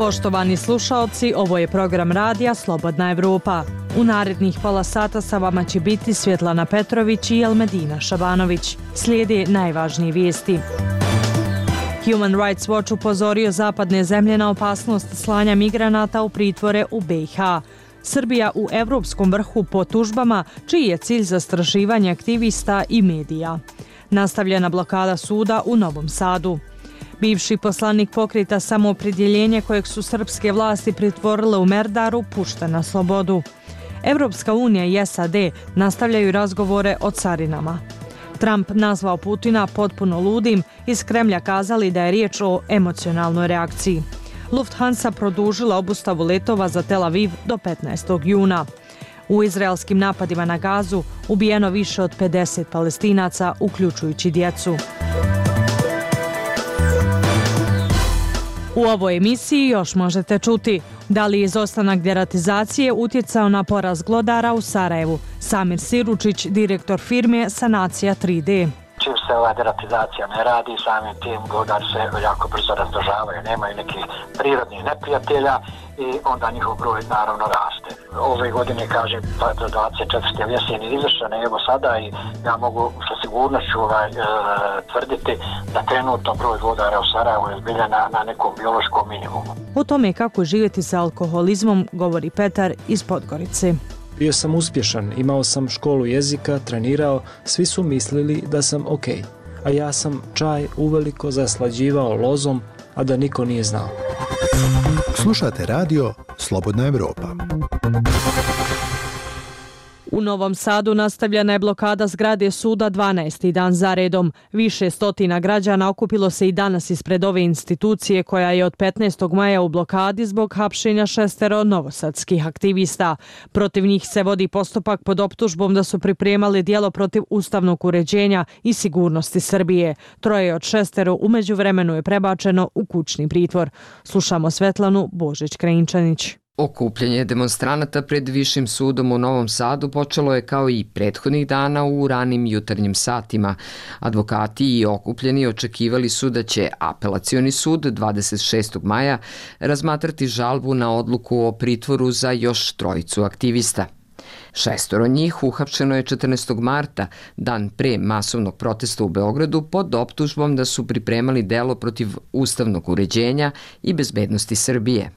Poštovani slušaoci, ovo je program radija Slobodna Evropa. U narednih pola sata sa vama će biti Svjetlana Petrović i Elmedina Šabanović. Slijede najvažnije vijesti. Human Rights Watch upozorio zapadne zemlje na opasnost slanja migranata u pritvore u BiH. Srbija u evropskom vrhu po tužbama, čiji je cilj zastrašivanje aktivista i medija. Nastavljena blokada suda u Novom Sadu. Bivši poslanik Pokreta Samoopredjeljenje kojeg su srpske vlasti pritvorile u Merdaru pušten na slobodu. Evropska unija i SAD nastavljaju razgovore o carinama. Trump nazvao Putina potpuno ludim, iz Kremlja kazali da je riječ o emocionalnoj reakciji. Lufthansa produžila obustavu letova za Tel Aviv do 15. juna. U izraelskim napadima na Gazu ubijeno više od 50 Palestinaca, uključujući djecu. U ovoj emisiji još možete čuti da li je izostanak deratizacije utjecao na porast glodara u Sarajevu. Samir Siručić, direktor firme Sanacija 3D. Čim se ova deratizacija ne radi, samim tim glodari se jako brzo razdržavaju, nemaju nekih prirodnih neprijatelja i onda njihov broj naravno raste. Ove godine, kažem, do 24. jesen je izvršena, evo sada i ja mogu sa sigurnošću tvrditi da trenutno broj glodara u Sarajevu je zbilja na nekom biološkom minimumu. O tome kako živjeti sa alkoholizmom govori Petar iz Podgorice. Bio sam uspješan, imao sam školu jezika, trenirao, svi su mislili da sam ok, a ja sam čaj uveliko zaslađivao lozom, a da niko nije znao. Slušate radio Slobodna Evropa. U Novom Sadu nastavljena je blokada zgrade suda 12. dan za redom. Više stotina građana okupilo se i danas ispred ove institucije koja je od 15. maja u blokadi zbog hapšenja 6 novosadskih aktivista. Protiv njih se vodi postupak pod optužbom da su pripremali djelo protiv ustavnog uređenja i sigurnosti Srbije. 3 od 6 u međuvremenu je prebačeno u kućni pritvor. Slušamo Svetlanu Božić-Krajinčanić. Okupljanje demonstranata pred Višim sudom u Novom Sadu počelo je kao i prethodnih dana u ranim jutarnjim satima. Advokati i okupljeni očekivali su da će apelacioni sud 26. maja razmatrati žalbu na odluku o pritvoru za još 3 aktivista. 6 njih uhapšeno je 14. marta, dan pre masovnog protesta u Beogradu, pod optužbom da su pripremali delo protiv ustavnog uređenja i bezbednosti Srbije.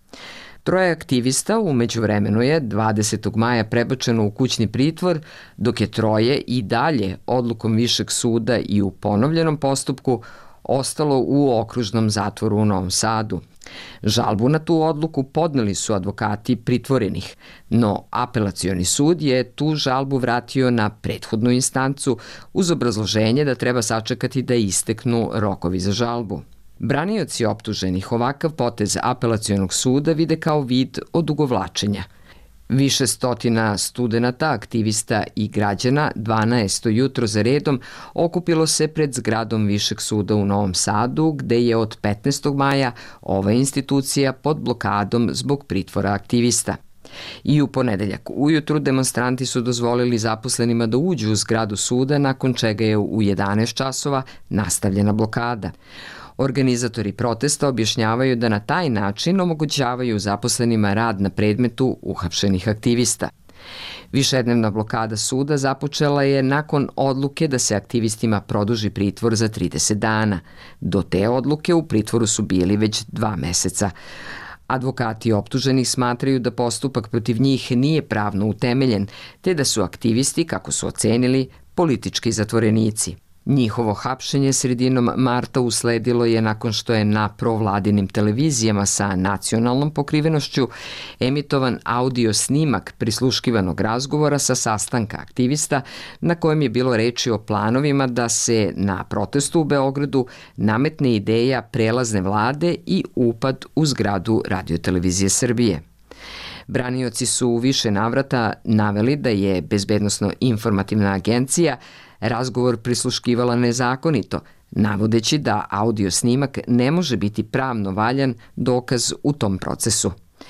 3 aktivista u međuvremenu je 20. maja prebačeno u kućni pritvor, dok je 3 i dalje odlukom Višeg suda i u ponovljenom postupku ostalo u okružnom zatvoru u Novom Sadu. Žalbu na tu odluku podneli su advokati pritvorenih, no apelacioni sud je tu žalbu vratio na prethodnu instancu uz obrazloženje da treba sačekati da isteknu rokovi za žalbu. Branioci optuženih ovakav potez apelacionog suda vide kao vid odugovlačenja. Više stotina studenata, aktivista i građana 12. jutro za redom okupilo se pred zgradom Višeg suda u Novom Sadu, gde je od 15. maja ova institucija pod blokadom zbog pritvora aktivista. I u ponedeljak ujutru demonstranti su dozvolili zaposlenima da uđu u zgradu suda, nakon čega je u 11 časova nastavljena blokada. Organizatori protesta objašnjavaju da na taj način omogućavaju zaposlenima rad na predmetu uhapšenih aktivista. Višednevna blokada suda započela je nakon odluke da se aktivistima produži pritvor za 30 dana. Do te odluke u pritvoru su bili već 2 meseca. Advokati optuženih smatraju da postupak protiv njih nije pravno utemeljen, te da su aktivisti, kako su ocenili, politički zatvorenici. Njihovo hapšenje sredinom marta usledilo je nakon što je na provladinim televizijama sa nacionalnom pokrivenošću emitovan audio snimak prisluškivanog razgovora sa sastanka aktivista na kojem je bilo reči o planovima da se na protestu u Beogradu nametne ideja prelazne vlade i upad u zgradu Radio-televizije Srbije. Branioci su u više navrata naveli da je Bezbednosno-informativna agencija razgovor prisluškivala nezakonito, navodeći da audio snimak ne može biti pravno valjan dokaz u tom procesu.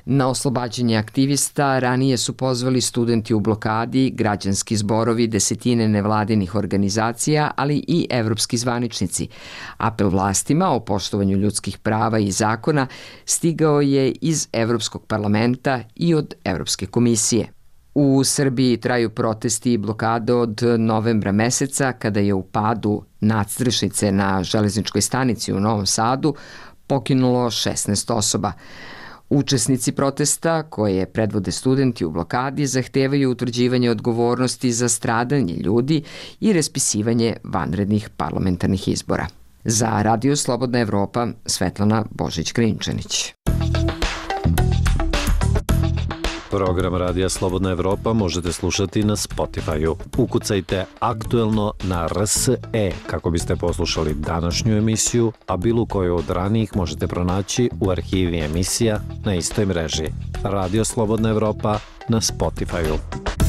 Na oslobađanje aktivista ranije su pozvali studenti u blokadi, građanski zborovi, desetine nevladinih organizacija, ali i evropski zvaničnici. Apel vlastima o poštovanju ljudskih prava i zakona stigao je iz Evropskog parlamenta i od Evropske komisije. U Srbiji traju protesti i blokade od novembra meseca, kada je u padu nadstrešnice na železničkoj stanici u Novom Sadu poginulo 16 osoba. Učesnici protesta, koje predvode studenti u blokadi, zahtevaju utvrđivanje odgovornosti za stradanje ljudi i raspisivanje vanrednih parlamentarnih izbora. Za Radio Slobodna Evropa, Svetlana Božić-Grinčanić. Program Radija Slobodna Evropa možete slušati na Spotify-u. Ukucajte Aktuelno na RSE kako biste poslušali današnju emisiju, a bilo koju od ranijih možete pronaći u arhivi emisija na istoj mreži. Radio Slobodna Evropa na Spotify-u.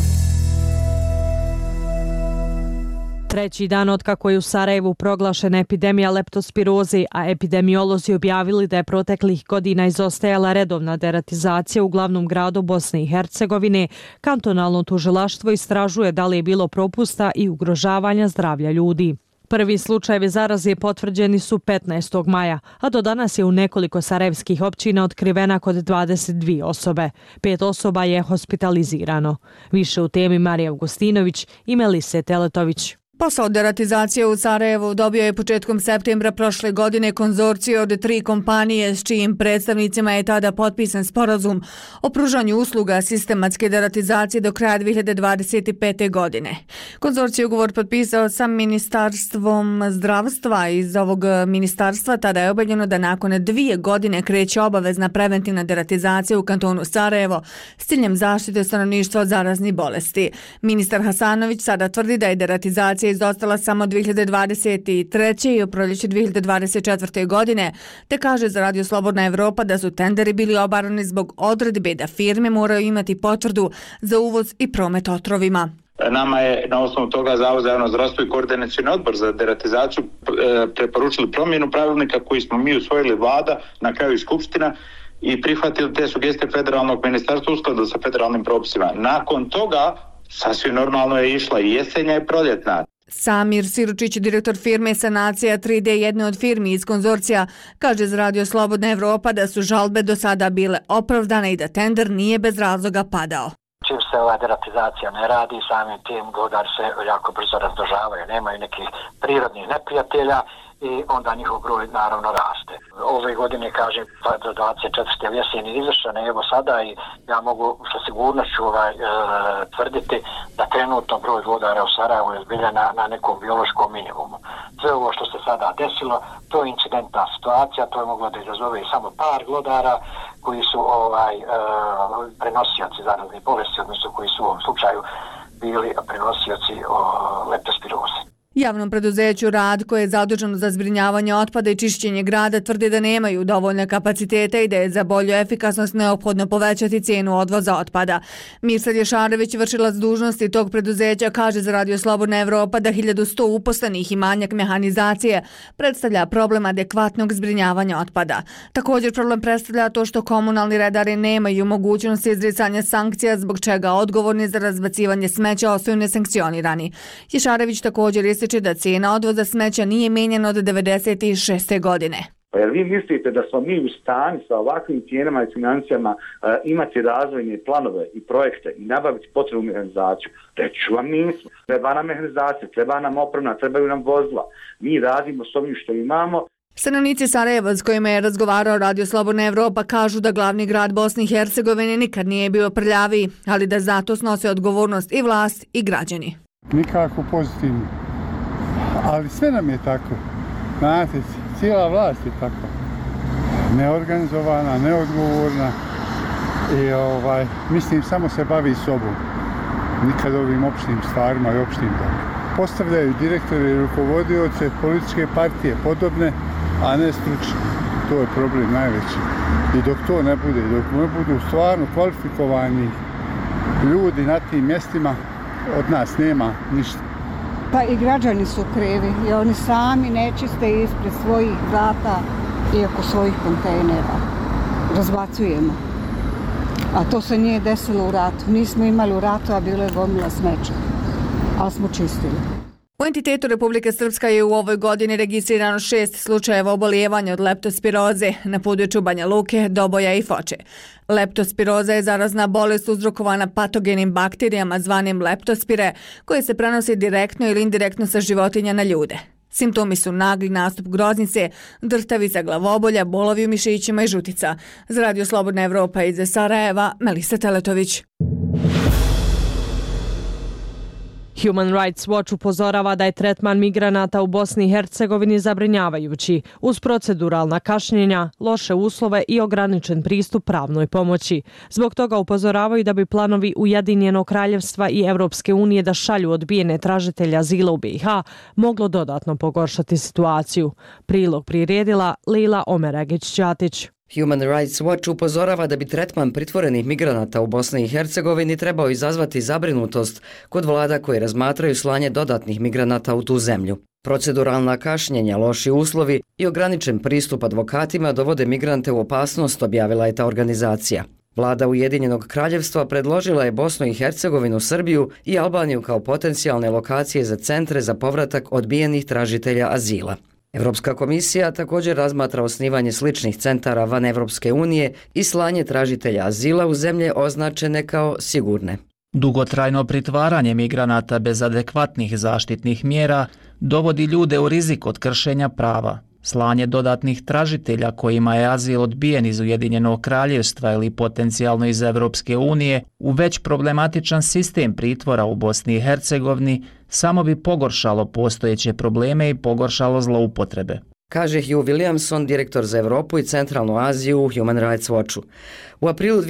Treći dan otkako je u Sarajevu proglašena epidemija leptospiroze, a epidemiolozi objavili da je proteklih godina izostajala redovna deratizacija u glavnom gradu Bosne i Hercegovine, kantonalno tužilaštvo istražuje da li je bilo propusta i ugrožavanja zdravlja ljudi. Prvi slučajevi zaraze potvrđeni su 15. maja, a do danas je u nekoliko sarajevskih općina otkrivena kod 22 osobe. 5 osoba je hospitalizirano. Više u temi Marija Augustinović i Melise Teletović. Posao deratizacije u Sarajevu dobio je početkom septembra prošle godine konzorcije od 3 kompanije s čijim predstavnicima je tada potpisan sporazum o pružanju usluga sistematske deratizacije do kraja 2025. godine. Konzorcij ugovor potpisao sa Ministarstvom zdravstva. Iz ovog ministarstva tada je objavljeno da nakon 2 godine kreće obavezna preventivna deratizacija u kantonu Sarajevo s ciljem zaštite stanovništva od zaraznih bolesti. Ministar Hasanović sada tvrdi da je deratizacija izostala samo 2023. i u proljeće 2024. godine, te kaže za Radio Slobodna Evropa da su tenderi bili obarani zbog odredbe da firme moraju imati potvrdu za uvoz i promet otrovima. Nama je na osnovu toga Zavod za javno zdravstvo i Koordinacioni odbor za deratizaciju preporučili promjenu pravilnika koji smo mi usvojili vlada, na kraju i skupština, i prihvatili te sugestije federalnog ministarstva u skladu sa federalnim propisima. Nakon toga sasvim normalno je išla i jesenja i proljetna. Samir Siručić, direktor firme Sanacija 3D, jedne od firmi iz konzorcija, kaže za Radio Slobodna Evropa da su žalbe do sada bile opravdane i da tender nije bez razloga padao. Čim se ova deratizacija ne radi, samim tim godar se jako brzo razmnožavaju, nemaju nekih prirodnih neprijatelja i onda njihov broj naravno raste. Ove godine, kažem, do 24. jesen je izvršena, evo sada, i ja mogu sa sigurnošću tvrditi da trenutno broj glodara u Sarajevu je zbilja na nekom biološkom minimumu. Sve ovo što se sada desilo, to je incidentna situacija, to je moglo da izazove i samo par glodara koji su prenosioci zaraznih bolesti, odnosno koji su u ovom slučaju bili prenosioci leptospiroze. Javnom preduzeću Rad, koje je zaduženo za zbrinjavanje otpada i čišćenje grada, tvrdi da nemaju dovoljne kapacitete i da je za bolju efikasnost neophodno povećati cijenu odvoza otpada. Mirsad Ješarević, vršilac dužnosti tog preduzeća, kaže za Radio Slobodna Evropa da 1100 uposlenih i manjak mehanizacije predstavlja problem adekvatnog zbrinjavanja otpada. Također problem predstavlja to što komunalni redari nemaju mogućnosti izricanja sankcija, zbog čega odgovorni za razbacivanje smeća ostaju nesankcionirani. Ješarević također ističe da cijena odvoza smeća nije mijenjena od 1996. godine. Pa jel vi mislite da smo mi u stanju sa ovakvim cijenama i financijama imati razvojne planove i projekte i nabaviti potrebnu mehanizaciju? Reću vam, nismo. Treba nam mehanizacija, treba nam oprema, trebaju nam vozila. Mi radimo s ovim što imamo. Stanovnici Sarajeva s kojima je razgovarao Radio Slobodna Evropa kažu da glavni grad Bosne i Hercegovine nikad nije bio prljaviji, ali da zato snose odgovornost i vlast i građani. Nikako pozitivno. Ali sve nam je tako. Znate, cijela vlast je tako. Neorganizovana, neodgovorna i mislim samo se bavi sobom. Nikad ovim opštim stvarima i opštim dobrom. Postavljaju direktore i rukovodioce političke partije podobne, a ne stručne. To je problem najveći. I dok to ne bude, dok ne budu stvarno kvalifikovani ljudi na tim mjestima, od nas nema ništa. Pa i građani su krivi i oni sami ne čiste ispred svojih vrata i oko svojih kontejnera. Razbacujemo. A to se nije desilo u ratu. Nismo imali u ratu, a bilo je gomila smeća. Ali smo čistili. U entitetu Republike Srpska je u ovoj godini registrirano 6 slučajeva obolijevanja od leptospiroze na području Banja Luke, Doboja i Foče. Leptospiroza je zarazna bolest uzrokovana patogenim bakterijama zvanim leptospire, koje se prenosi direktno ili indirektno sa životinja na ljude. Simptomi su nagli nastup groznice, drhtavica, glavobolja, bolovi u mišićima i žutica. Za Radio Slobodna Evropa iz Sarajeva, Melisa Teletović. Human Rights Watch upozorava da je tretman migranata u Bosni i Hercegovini zabrinjavajući, uz proceduralna kašnjenja, loše uslove i ograničen pristup pravnoj pomoći. Zbog toga upozoravaju da bi planovi Ujedinjenog kraljevstva i Evropske unije da šalju odbijene tražitelje azila u BiH moglo dodatno pogoršati situaciju. Prilog priredila Lila Omeragić-Ćatić. Human Rights Watch upozorava da bi tretman pritvorenih migranata u Bosni i Hercegovini trebao izazvati zabrinutost kod vlada koji razmatraju slanje dodatnih migranata u tu zemlju. Proceduralna kašnjenja, loši uslovi i ograničen pristup advokatima dovode migrante u opasnost, objavila je ta organizacija. Vlada Ujedinjenog kraljevstva predložila je Bosnu i Hercegovinu, Srbiju i Albaniju kao potencijalne lokacije za centre za povratak odbijenih tražitelja azila. Evropska komisija također razmatra osnivanje sličnih centara van Evropske unije i slanje tražitelja azila u zemlje označene kao sigurne. Dugotrajno pritvaranje migranata bez adekvatnih zaštitnih mjera dovodi ljude u rizik od kršenja prava. Slanje dodatnih tražitelja kojima je azil odbijen iz Ujedinjenog kraljevstva ili potencijalno iz Evropske unije u već problematičan sistem pritvora u Bosni i Hercegovini samo bi pogoršalo postojeće probleme i pogoršalo zloupotrebe, kaže Hugh Williamson, direktor za Europu i Centralnu Aziju u Human Rights Watchu. U aprilu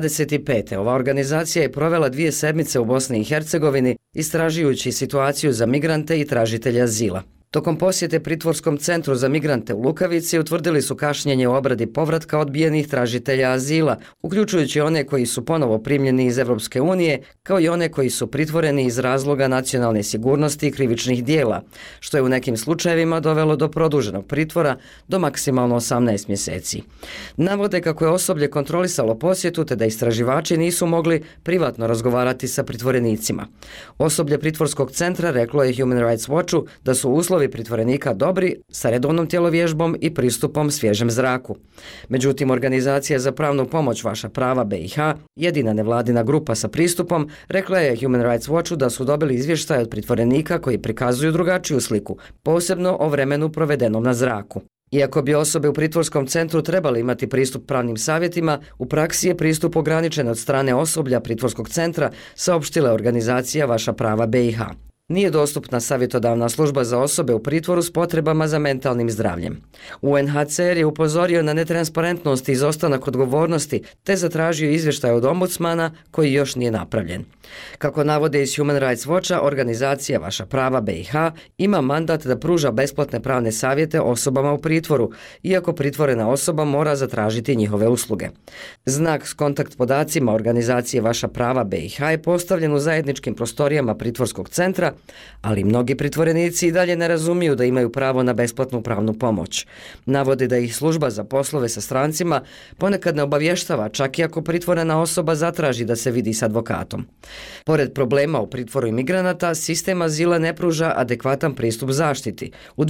2025. ova organizacija je provela 2 sedmice u Bosni i Hercegovini istražujući situaciju za migrante i tražitelje azila. Tokom posjete pritvorskom centru za migrante u Lukavici utvrdili su kašnjenje u obradi povratka odbijenih tražitelja azila, uključujući one koji su ponovo primljeni iz Evropske unije, kao i one koji su pritvoreni iz razloga nacionalne sigurnosti i krivičnih dijela, što je u nekim slučajevima dovelo do produženog pritvora do maksimalno 18 mjeseci. Navode kako je osoblje kontrolisalo posjetu te da istraživači nisu mogli privatno razgovarati sa pritvorenicima. Osoblje pritvorskog centra reklo je Human Rights Watchu da su uslovi pritvorenika dobri sa redovnom tjelovježbom i pristupom svježem zraku. Međutim, Organizacija za pravnu pomoć Vaša prava BiH, jedina nevladina grupa sa pristupom, rekla je Human Rights Watchu da su dobili izvještaj od pritvorenika koji prikazuju drugačiju sliku, posebno o vremenu provedenom na zraku. Iako bi osobe u pritvorskom centru trebali imati pristup pravnim savjetima, u praksi je pristup ograničen od strane osoblja pritvorskog centra, saopštila Organizacija Vaša prava BiH. Nije dostupna savjetodavna služba za osobe u pritvoru s potrebama za mentalnim zdravljem. UNHCR je upozorio na netransparentnost i izostanak odgovornosti te zatražio izvještaj od ombudsmana koji još nije napravljen. Kako navode iz Human Rights Watcha, Organizacija Vaša prava BiH ima mandat da pruža besplatne pravne savjete osobama u pritvoru, iako pritvorena osoba mora zatražiti njihove usluge. Znak s kontakt podacima Organizacije Vaša prava BiH je postavljen u zajedničkim prostorijama pritvorskog centra, ali mnogi pritvorenici i dalje ne razumiju da imaju pravo na besplatnu pravnu pomoć. Navode da ih služba za poslove sa strancima ponekad ne obavještava, čak i ako pritvorena osoba zatraži da se vidi s advokatom. Pored problema u pritvoru imigranata, sistem azila ne pruža adekvatan pristup zaštiti. U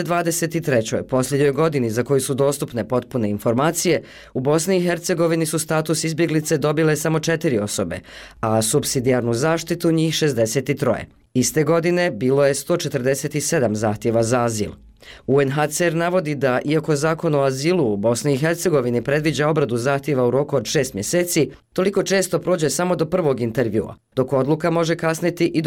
2023. posljednjoj godini za koju su dostupne potpune informacije, u Bosni i Hercegovini su status izbjeglice dobile samo 4 osobe, a supsidijarnu zaštitu njih 63. Iste godine bilo je 147 zahtjeva za azil. UNHCR navodi da, iako zakon o azilu u Bosni i Hercegovini predviđa obradu zahtjeva u roku od 6 mjeseci, toliko često prođe samo do prvog intervjua, dok odluka može kasniti i do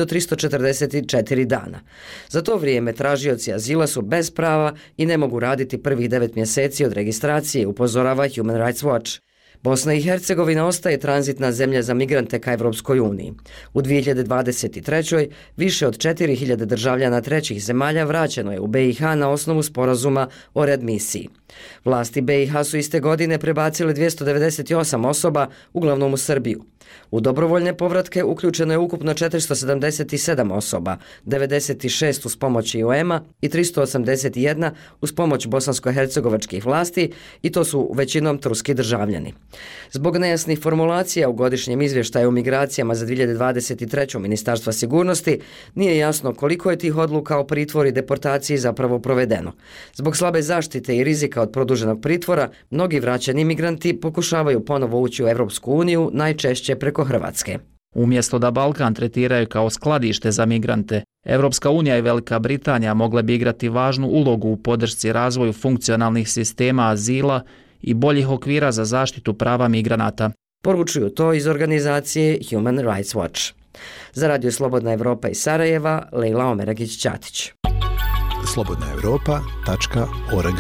344 dana. Za to vrijeme tražioci azila su bez prava i ne mogu raditi prvih 9 mjeseci od registracije, upozorava Human Rights Watch. Bosna i Hercegovina ostaje tranzitna zemlja za migrante ka Evropskoj uniji. U 2023. više od 4000 državljana trećih zemalja vraćeno je u BiH na osnovu sporazuma o readmisiji. Vlasti BiH su iste godine prebacile 298 osoba, uglavnom u Srbiju. U dobrovoljne povratke uključeno je ukupno 477 osoba, 96 uz pomoć IOM-a i 381 uz pomoć bosansko-hercegovačkih vlasti i to su većinom turski državljani. Zbog nejasnih formulacija u godišnjem izvještaju o migracijama za 2023. Ministarstva sigurnosti nije jasno koliko je tih odluka o pritvoru i deportaciji zapravo provedeno. Zbog slabe zaštite i rizika od produženog pritvora, mnogi vraćani migranti pokušavaju ponovo ući u Evropsku uniju, najčešće preko Hrvatske. Umjesto da Balkan tretiraju kao skladište za migrante, Evropska unija i Velika Britanija mogle bi igrati važnu ulogu u podršci razvoju funkcionalnih sistema azila i boljih okvira za zaštitu prava migranata. Poručuju to iz organizacije Human Rights Watch. Za Radio Slobodna Evropa iz Sarajeva, Lejla Omeragić-Ćatić. slobodnaevropa.org.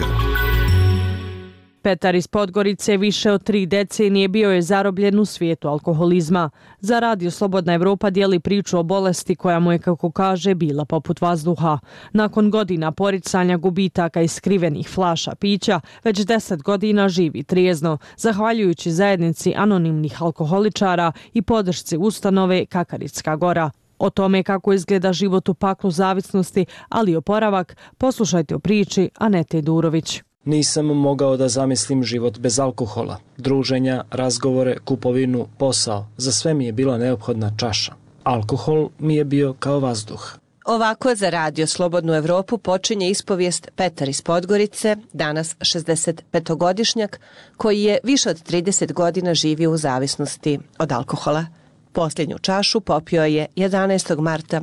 Petar iz Podgorice više od 3 decenije bio je zarobljen u svijetu alkoholizma. Za Radio Slobodna Evropa dijeli priču o bolesti koja mu je, kako kaže, bila poput vazduha. Nakon godina poricanja, gubitaka i skrivenih flaša pića, već 10 godina živi trijezno, zahvaljujući zajednici anonimnih alkoholičara i podršci ustanove Kakaritska gora. O tome kako izgleda život u paklu zavisnosti, ali i oporavak, poslušajte o priči Anete Durović. Nisam mogao da zamislim život bez alkohola. Druženja, razgovore, kupovinu, posao. Za sve mi je bila neophodna čaša. Alkohol mi je bio kao vazduh. Ovako za Radio Slobodnu Evropu počinje ispovijest Petar iz Podgorice, danas 65-godišnjak, koji je više od 30 godina živio u zavisnosti od alkohola. Posljednju čašu popio je 11. marta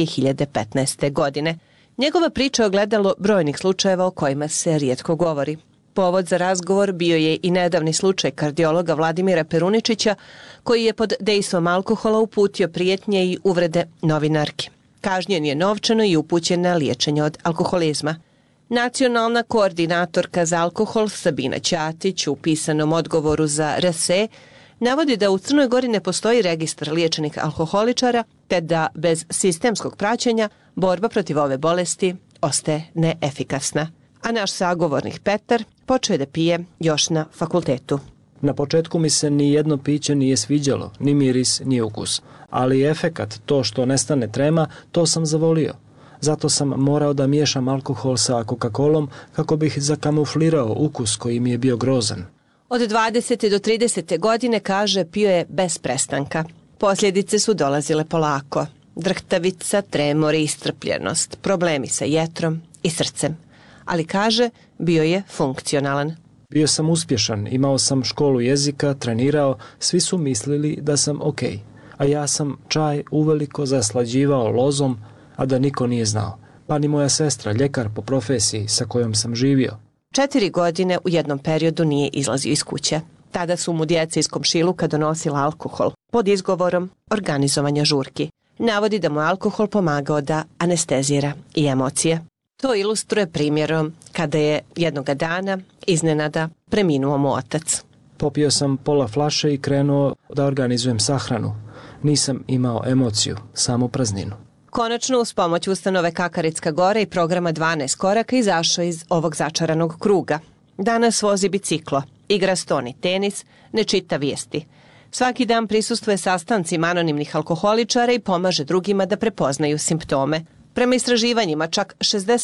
2015. godine. Njegova priča je ogledalo brojnih slučajeva o kojima se rijetko govori. Povod za razgovor bio je i nedavni slučaj kardiologa Vladimira Peruničića, koji je pod dejstvom alkohola uputio prijetnje i uvrede novinarki. Kažnjen je novčano i upućen na liječenje od alkoholizma. Nacionalna koordinatorka za alkohol Sabina Ćatić u pisanom odgovoru za RSE navodi da u Crnoj Gori ne postoji registar liječenih alkoholičara, te da bez sistemskog praćenja borba protiv ove bolesti ostaje neefikasna. A naš sagovornik Petar počeo je da pije još na fakultetu. Na početku mi se ni jedno piće nije sviđalo, ni miris, ni ukus. Ali efekat, to što nestane trema, to sam zavolio. Zato sam morao da miješam alkohol sa Coca-Colom kako bih zakamuflirao ukus koji mi je bio grozan. Od 20. do 30. godine, kaže, pio je bez prestanka. Posljedice su dolazile polako. Drhtavica, tremor i iscrpljenost, problemi sa jetrom i srcem. Ali, kaže, bio je funkcionalan. Bio sam uspješan, imao sam školu jezika, trenirao, svi su mislili da sam okej. A ja sam čaj uveliko zaslađivao lozom, a da niko nije znao. Pa ni moja sestra, ljekar po profesiji sa kojom sam živio. 4 godine u jednom periodu nije izlazio iz kuće. Tada su mu djeca iz komšiluka donosila alkohol pod izgovorom organizovanja žurki. Navodi da mu alkohol pomagao da anestezira i emocije. To ilustruje primjerom kada je jednoga dana iznenada preminuo mu otac. Popio sam pola flaše i krenuo da organizujem sahranu. Nisam imao emociju, samo prazninu. Konačno, uz pomoć ustanove Kakaritska gora i programa 12 koraka izašao iz ovog začaranog kruga. Danas vozi biciklo, igra stoni tenis, ne čita vijesti. Svaki dan prisustvuje sastancima anonimnih alkoholičara i pomaže drugima da prepoznaju simptome. Prema istraživanjima, čak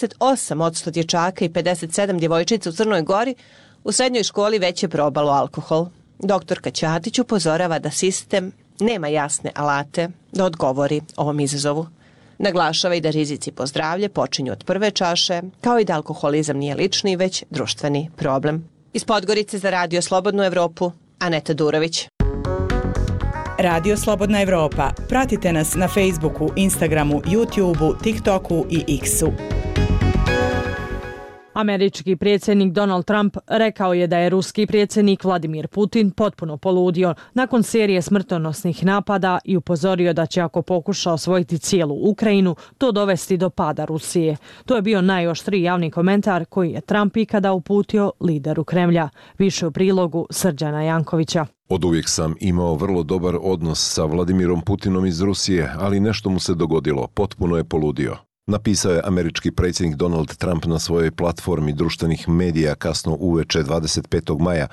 68% dječaka i 57 djevojčica u Crnoj Gori u srednjoj školi već je probalo alkohol. Doktorka Ćatić upozorava da sistem nema jasne alate da odgovori ovom izazovu. Naglašava i da rizici po zdravlje počinju od prve čaše, kao i da alkoholizam nije lični, već društveni problem. Iz Podgorice za Radio Slobodnu Evropu, Aneta Durović. Radio Slobodna Evropa. Pratite nas na Facebooku, Instagramu, YouTubeu, TikToku i X-u. Američki predsjednik Donald Trump rekao je da je ruski predsjednik Vladimir Putin potpuno poludio nakon serije smrtonosnih napada i upozorio da će, ako pokuša osvojiti cijelu Ukrajinu, to dovesti do pada Rusije. To je bio najoštriji javni komentar koji je Trump ikada uputio lideru Kremlja. Više u prilogu Srđana Jankovića. Oduvijek sam imao vrlo dobar odnos sa Vladimirom Putinom iz Rusije, ali nešto mu se dogodilo, potpuno je poludio. Napisao je američki predsjednik Donald Trump na svojoj platformi društvenih medija kasno uveče 25. maja.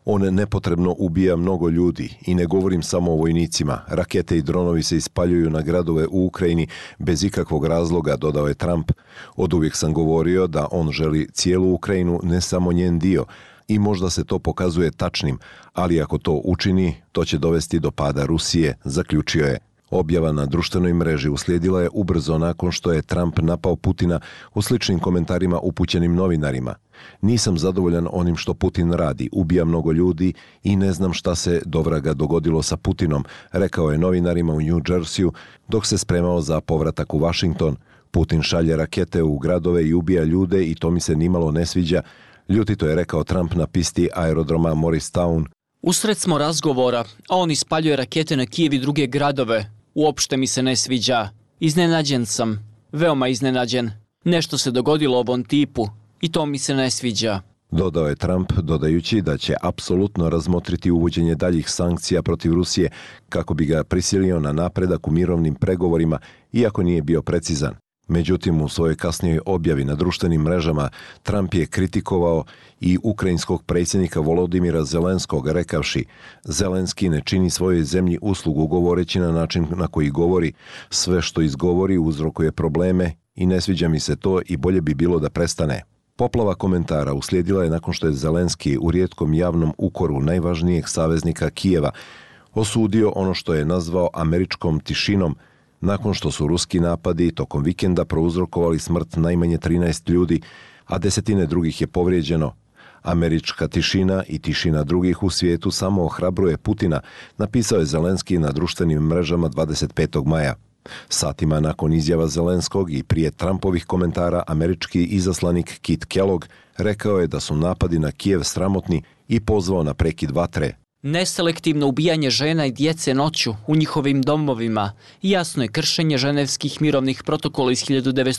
On nepotrebno ubija mnogo ljudi i ne govorim samo o vojnicima. Rakete i dronovi se ispaljuju na gradove u Ukrajini bez ikakvog razloga, dodao je Trump. Oduvijek sam govorio da on želi cijelu Ukrajinu, ne samo njen dio, i možda se to pokazuje tačnim, ali ako to učini, to će dovesti do pada Rusije, zaključio je. Objava na društvenoj mreži uslijedila je ubrzo nakon što je Trump napao Putina u sličnim komentarima upućenim novinarima. Nisam zadovoljan onim što Putin radi, ubija mnogo ljudi i ne znam šta se do vraga dogodilo sa Putinom, rekao je novinarima u New Jerseyu dok se spremao za povratak u Washington. Putin šalje rakete u gradove i ubija ljude i to mi se nimalo ne sviđa, ljutito je rekao Trump na pisti aerodroma Morristown. Usred smo razgovora, a on ispaljuje rakete na Kijev i druge gradove. Uopšte mi se ne sviđa. Iznenađen sam. Veoma iznenađen. Nešto se dogodilo ovom tipu i to mi se ne sviđa. Dodao je Trump, dodajući da će apsolutno razmotriti uvođenje daljih sankcija protiv Rusije kako bi ga prisilio na napredak u mirovnim pregovorima, iako nije bio precizan. Međutim, u svojoj kasnijoj objavi na društvenim mrežama Trump je kritikovao i ukrajinskog predsjednika Volodimira Zelenskog, rekavši: Zelenski ne čini svojoj zemlji uslugu govoreći na način na koji govori, sve što izgovori uzrokuje probleme i ne sviđa mi se to i bolje bi bilo da prestane. Poplava komentara uslijedila je nakon što je Zelenski u rijetkom javnom ukoru najvažnijeg saveznika Kijeva osudio ono što je nazvao američkom tišinom, nakon što su ruski napadi tokom vikenda prouzrokovali smrt najmanje 13 ljudi, a desetine drugih je povrijeđeno. Američka tišina i tišina drugih u svijetu samo ohrabruje Putina, napisao je Zelenski na društvenim mrežama 25. maja. Satima nakon izjava Zelenskog i prije Trumpovih komentara, američki izaslanik Kit Kellogg rekao je da su napadi na Kijev sramotni i pozvao na prekid vatre. Neselektivno ubijanje žena i djece noću u njihovim domovima jasno je kršenje ženevskih mirovnih protokola iz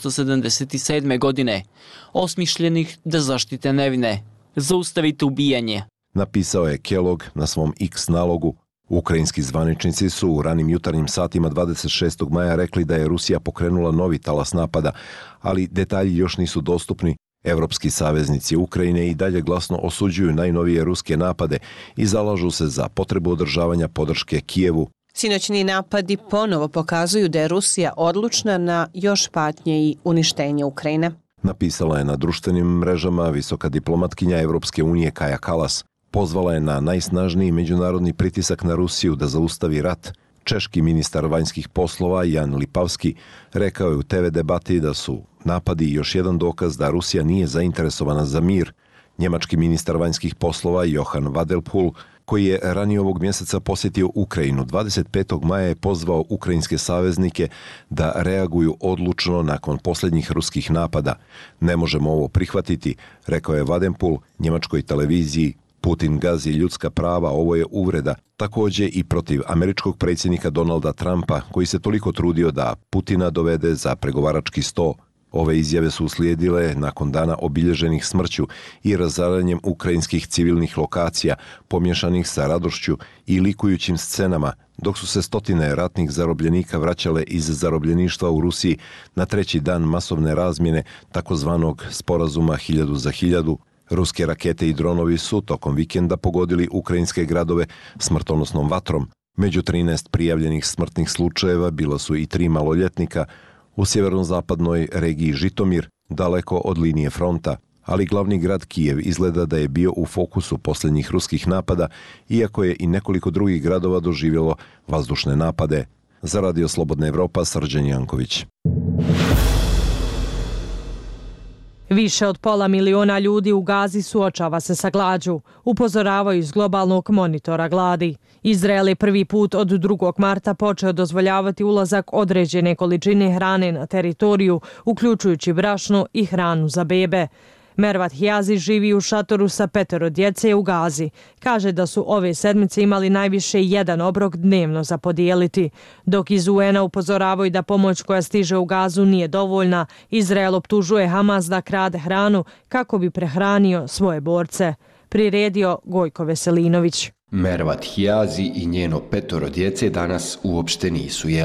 1977. godine, osmišljenih da zaštite nevine. Zaustavite ubijanje, napisao je Kellogg na svom X nalogu. Ukrajinski zvaničnici su u ranim jutarnjim satima 26. maja rekli da je Rusija pokrenula novi talas napada, ali detalji još nisu dostupni. Evropski saveznici Ukrajine i dalje glasno osuđuju najnovije ruske napade i zalažu se za potrebu održavanja podrške Kijevu. Sinoćni napadi ponovo pokazuju da je Rusija odlučna na još patnje i uništenje Ukrajine. Napisala je na društvenim mrežama visoka diplomatkinja Evropske unije Kaja Kallas. Pozvala je na najsnažniji međunarodni pritisak na Rusiju da zaustavi rat. Češki ministar vanjskih poslova Jan Lipavski rekao je u TV debati da su napadi još jedan dokaz da Rusija nije zainteresovana za mir. Njemački ministar vanjskih poslova Johann Wadelpul, koji je ranije ovog mjeseca posjetio Ukrajinu, 25. maja je pozvao ukrajinske saveznike da reaguju odlučno nakon posljednjih ruskih napada. Ne možemo ovo prihvatiti, rekao je Wadelpul njemačkoj televiziji. Putin gazi ljudska prava, ovo je uvreda, također i protiv američkog predsjednika Donalda Trumpa, koji se toliko trudio da Putina dovede za pregovarački sto. Ove izjave su uslijedile nakon dana obilježenih smrću i razaranjem ukrajinskih civilnih lokacija, pomješanih sa radošću i likujućim scenama, dok su se stotine ratnih zarobljenika vraćale iz zarobljeništva u Rusiji na treći dan masovne razmjene takozvanog sporazuma 1000 za 1000. Ruske rakete i dronovi su tokom vikenda pogodili ukrajinske gradove smrtonosnom vatrom. Među 13 prijavljenih smrtnih slučajeva bila su i 3 maloljetnika u sjeverno-zapadnoj regiji Žitomir, daleko od linije fronta, ali glavni grad Kijev izgleda da je bio u fokusu posljednjih ruskih napada, iako je i nekoliko drugih gradova doživjelo vazdušne napade. Za Radio Slobodna Evropa, Srđan Janković. Više od 500 miliona ljudi u Gazi suočava se sa glađu, upozoravaju iz globalnog monitora gladi. Izrael je prvi put od 2. marta počeo dozvoljavati ulazak određene količine hrane na teritoriju, uključujući brašno i hranu za bebe. Mervat Hijazi živi u šatoru sa 5 djece u Gazi. Kaže da su ove sedmice imali najviše 1 obrok dnevno za podijeliti. Dok iz UN-a upozoravaju da pomoć koja stiže u Gazu nije dovoljna, Izrael optužuje Hamas da krade hranu kako bi prehranio svoje borce. Priredio Gojko Veselinović. Mervat Hijazi i njeno 5 djece danas uopšte nisu jeli.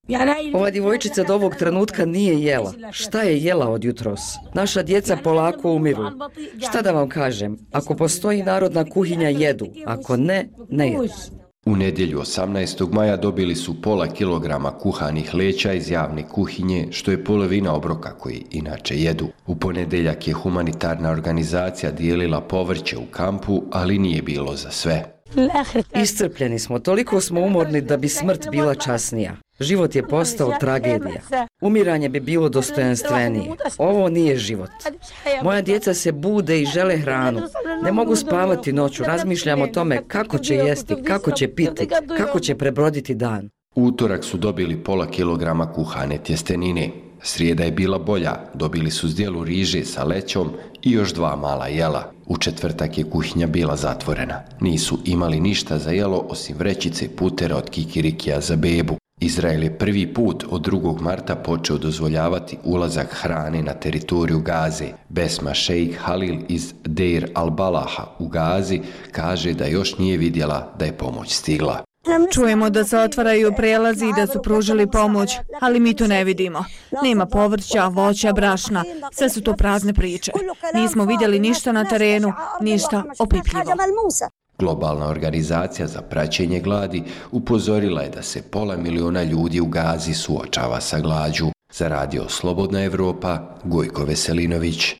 Ova djevojčica do ovog trenutka nije jela. Šta je jela od jutros? Naša djeca polako umiru. Šta da vam kažem? Ako postoji narodna kuhinja, jedu. Ako ne, ne jedu. U nedjelju 18. maja dobili su pola kilograma kuhanih leća iz javne kuhinje, što je polovina obroka koji inače jedu. U ponedjeljak je humanitarna organizacija dijelila povrće u kampu, ali nije bilo za sve. Iscrpljeni smo, toliko smo umorni da bi smrt bila časnija. Život je postao tragedija. Umiranje bi bilo dostojanstvenije. Ovo nije život. Moja djeca se bude i žele hranu. Ne mogu spavati noću, razmišljam o tome kako će jesti, kako će piti, kako će prebroditi dan. U utorak su dobili pola kilograma kuhane tjestenine. Srijeda je bila bolja, dobili su zdjelu riže sa lećom i još 2 mala jela. U četvrtak je kuhinja bila zatvorena. Nisu imali ništa za jelo osim vrećice putera od kikirikija za bebu. Izrael je prvi put od 2. marta počeo dozvoljavati ulazak hrane na teritoriju Gaze. Besma šejk Halil iz Deir al-Balaha u Gazi kaže da još nije vidjela da je pomoć stigla. Čujemo da se otvaraju prelazi i da su pružili pomoć, ali mi to ne vidimo. Nema povrća, voća, brašna, sve su to prazne priče. Nismo vidjeli ništa na terenu, ništa opipljivo. Globalna organizacija za praćenje gladi upozorila je da se 500.000 ljudi u Gazi suočava sa glađu. Za radio Slobodna Evropa, Gojko Veselinović.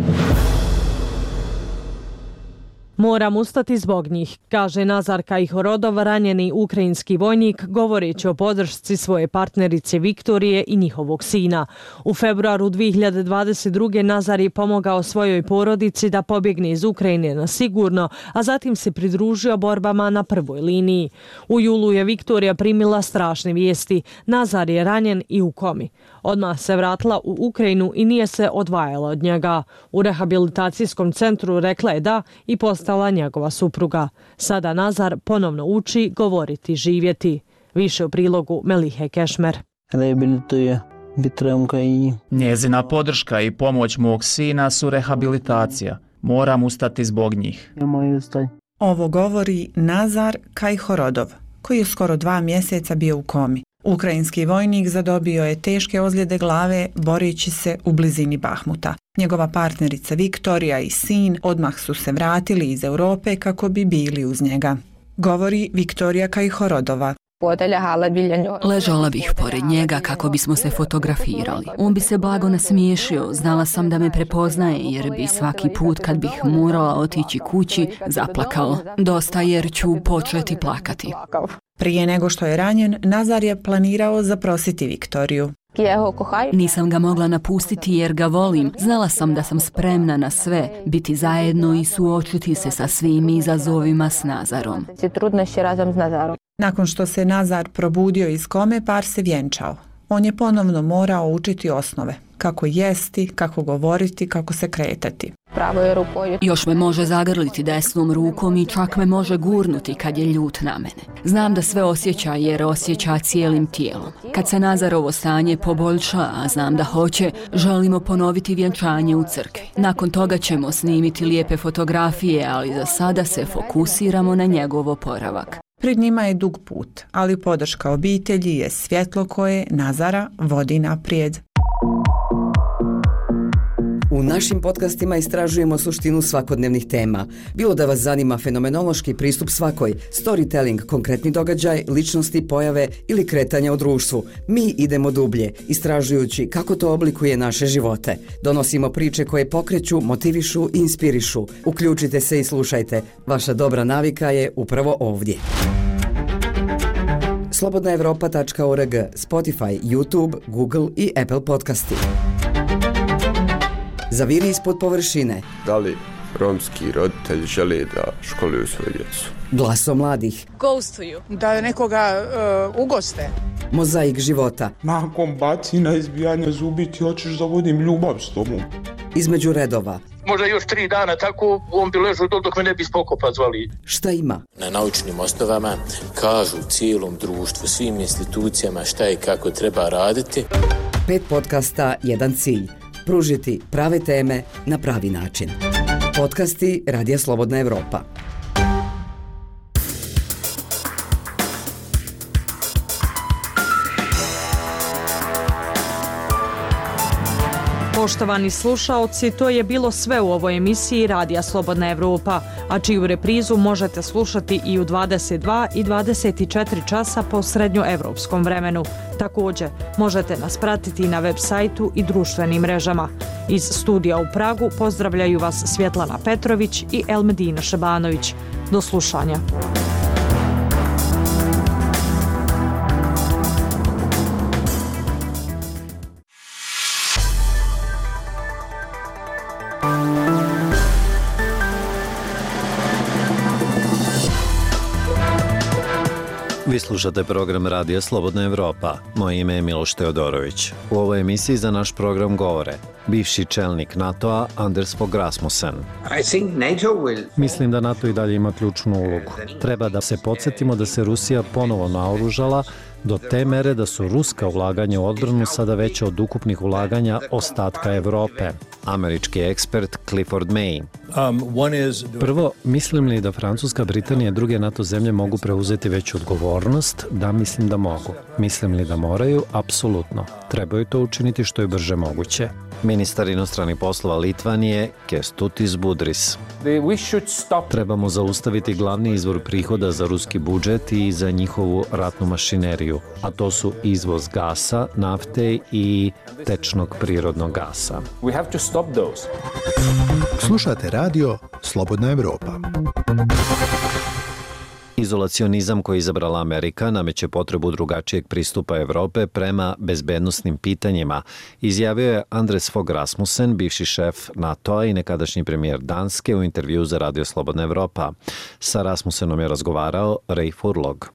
Moram ustati zbog njih, kaže Nazar Kajhorodov, ranjeni ukrajinski vojnik, govoreći o podršci svoje partnerice Viktorije i njihovog sina. U februaru 2022. Nazar je pomogao svojoj porodici da pobjegne iz Ukrajine na sigurno, a zatim se pridružio borbama na prvoj liniji. U julu je Viktorija primila strašne vijesti. Nazar je ranjen i u komi. Odmah se vratila u Ukrajinu i nije se odvajala od njega. U rehabilitacijskom centru rekla je da i postala njegova supruga. Sada Nazar ponovno uči govoriti, živjeti. Više u prilogu Melihe Kešmer. Njezina podrška i pomoć mog sina su rehabilitacija. Moram ustati zbog njih. Ovo govori Nazar Kajhorodov, koji je skoro 2 mjeseca bio u komi. Ukrajinski vojnik zadobio je teške ozljede glave boreći se u blizini Bahmuta. Njegova partnerica Viktorija i sin odmah su se vratili iz Europe kako bi bili uz njega. Govori Viktorija Kajhorodova. Ležala bih pored njega kako bismo se fotografirali. On bi se blago nasmiješio, znala sam da me prepoznaje jer bi svaki put kad bih morala otići kući zaplakao. Dosta jer ću početi plakati. Prije nego što je ranjen, Nazar je planirao zaprositi Viktoriju. Nisam ga mogla napustiti jer ga volim. Znala sam da sam spremna na sve, biti zajedno i suočiti se sa svim izazovima s Nazarom. Nakon što se Nazar probudio iz kome, par se vjenčao. On je ponovno morao učiti osnove. Kako jesti, kako govoriti, kako se kretati. Još me može zagrliti desnom rukom i čak me može gurnuti kad je ljut na mene. Znam da sve osjeća jer osjeća cijelim tijelom. Kad se Nazarovo stanje poboljša, a znam da hoće, želimo ponoviti vjenčanje u crkvi. Nakon toga ćemo snimiti lijepe fotografije, ali za sada se fokusiramo na njegov oporavak. Pred njima je dug put, ali podrška obitelji je svjetlo koje Nazara vodi naprijed. U našim podcastima istražujemo suštinu svakodnevnih tema. Bilo da vas zanima fenomenološki pristup svakoj, storytelling, konkretni događaj, ličnosti, pojave ili kretanja u društvu. Mi idemo dublje, istražujući kako to oblikuje naše živote. Donosimo priče koje pokreću, motivišu i inspirišu. Uključite se i slušajte. Vaša dobra navika je upravo ovdje. slobodnaevropa.org, Spotify, YouTube, Google i Apple podcasti. Zaviri ispod površine. Da li romski roditelji žele da školuju svoju djecu? Glaso mladih. Ghostuju. Da nekoga ugoste. Mozaik života. Nakon bacina, izbijanja zubi ti hoćeš da vodim ljubav s tobom. Između redova. Možda još 3 dana tako on bi ležao dok me ne bi spokopa zvali. Šta ima? Na naučnim osnovama kažu cijelom društvu, svim institucijama šta i kako treba raditi. 5 podcasta, 1 cilj. Pružiti prave teme na pravi način. Podcasti Radija Slobodna Evropa. Poštovani slušaoci, to je bilo sve u ovoj emisiji Radija Slobodna Evropa, a čiju reprizu možete slušati i u 22 i 24 časa po srednjoevropskom vremenu. Također, možete nas pratiti na web sajtu i društvenim mrežama. Iz studija u Pragu pozdravljaju vas Svjetlana Petrović i Elmedina Šabanović. Do slušanja. Vi slušate program Radija Slobodna Evropa. Moje ime je Miloš Teodorović. U ovoj emisiji za naš program govore bivši čelnik NATO-a Anders Fogh Rasmussen. Mislim da NATO i dalje ima ključnu ulogu. Treba da se podsjetimo da se Rusija ponovo naoružala do te mere da su ruska ulaganja u odbranu sada veća od ukupnih ulaganja ostatka Evrope. Američki ekspert Clifford May. Prvo, mislim li da Francuska, Britanija i druge NATO zemlje mogu preuzeti veću odgovornost? Da, mislim da mogu. Mislim li da moraju? Apsolutno. Trebaju to učiniti što je brže moguće. Ministar inostranih poslova Litvanije Kęstutis Budrys. Trebamo zaustaviti glavni izvor prihoda za ruski budžet i za njihovu ratnu mašineriju, a to su izvoz gasa, nafte i tečnog prirodnog gasa. Slušate radio Slobodna Evropa. Izolacionizam koji je izabrala Amerika nameće potrebu drugačijeg pristupa Evrope prema bezbednosnim pitanjima, izjavio je Anders Fogh Rasmussen, bivši šef NATO-a i nekadašnji premijer Danske u intervju za Radio Slobodna Evropa. Sa Rasmussenom je razgovarao Ray Furlog.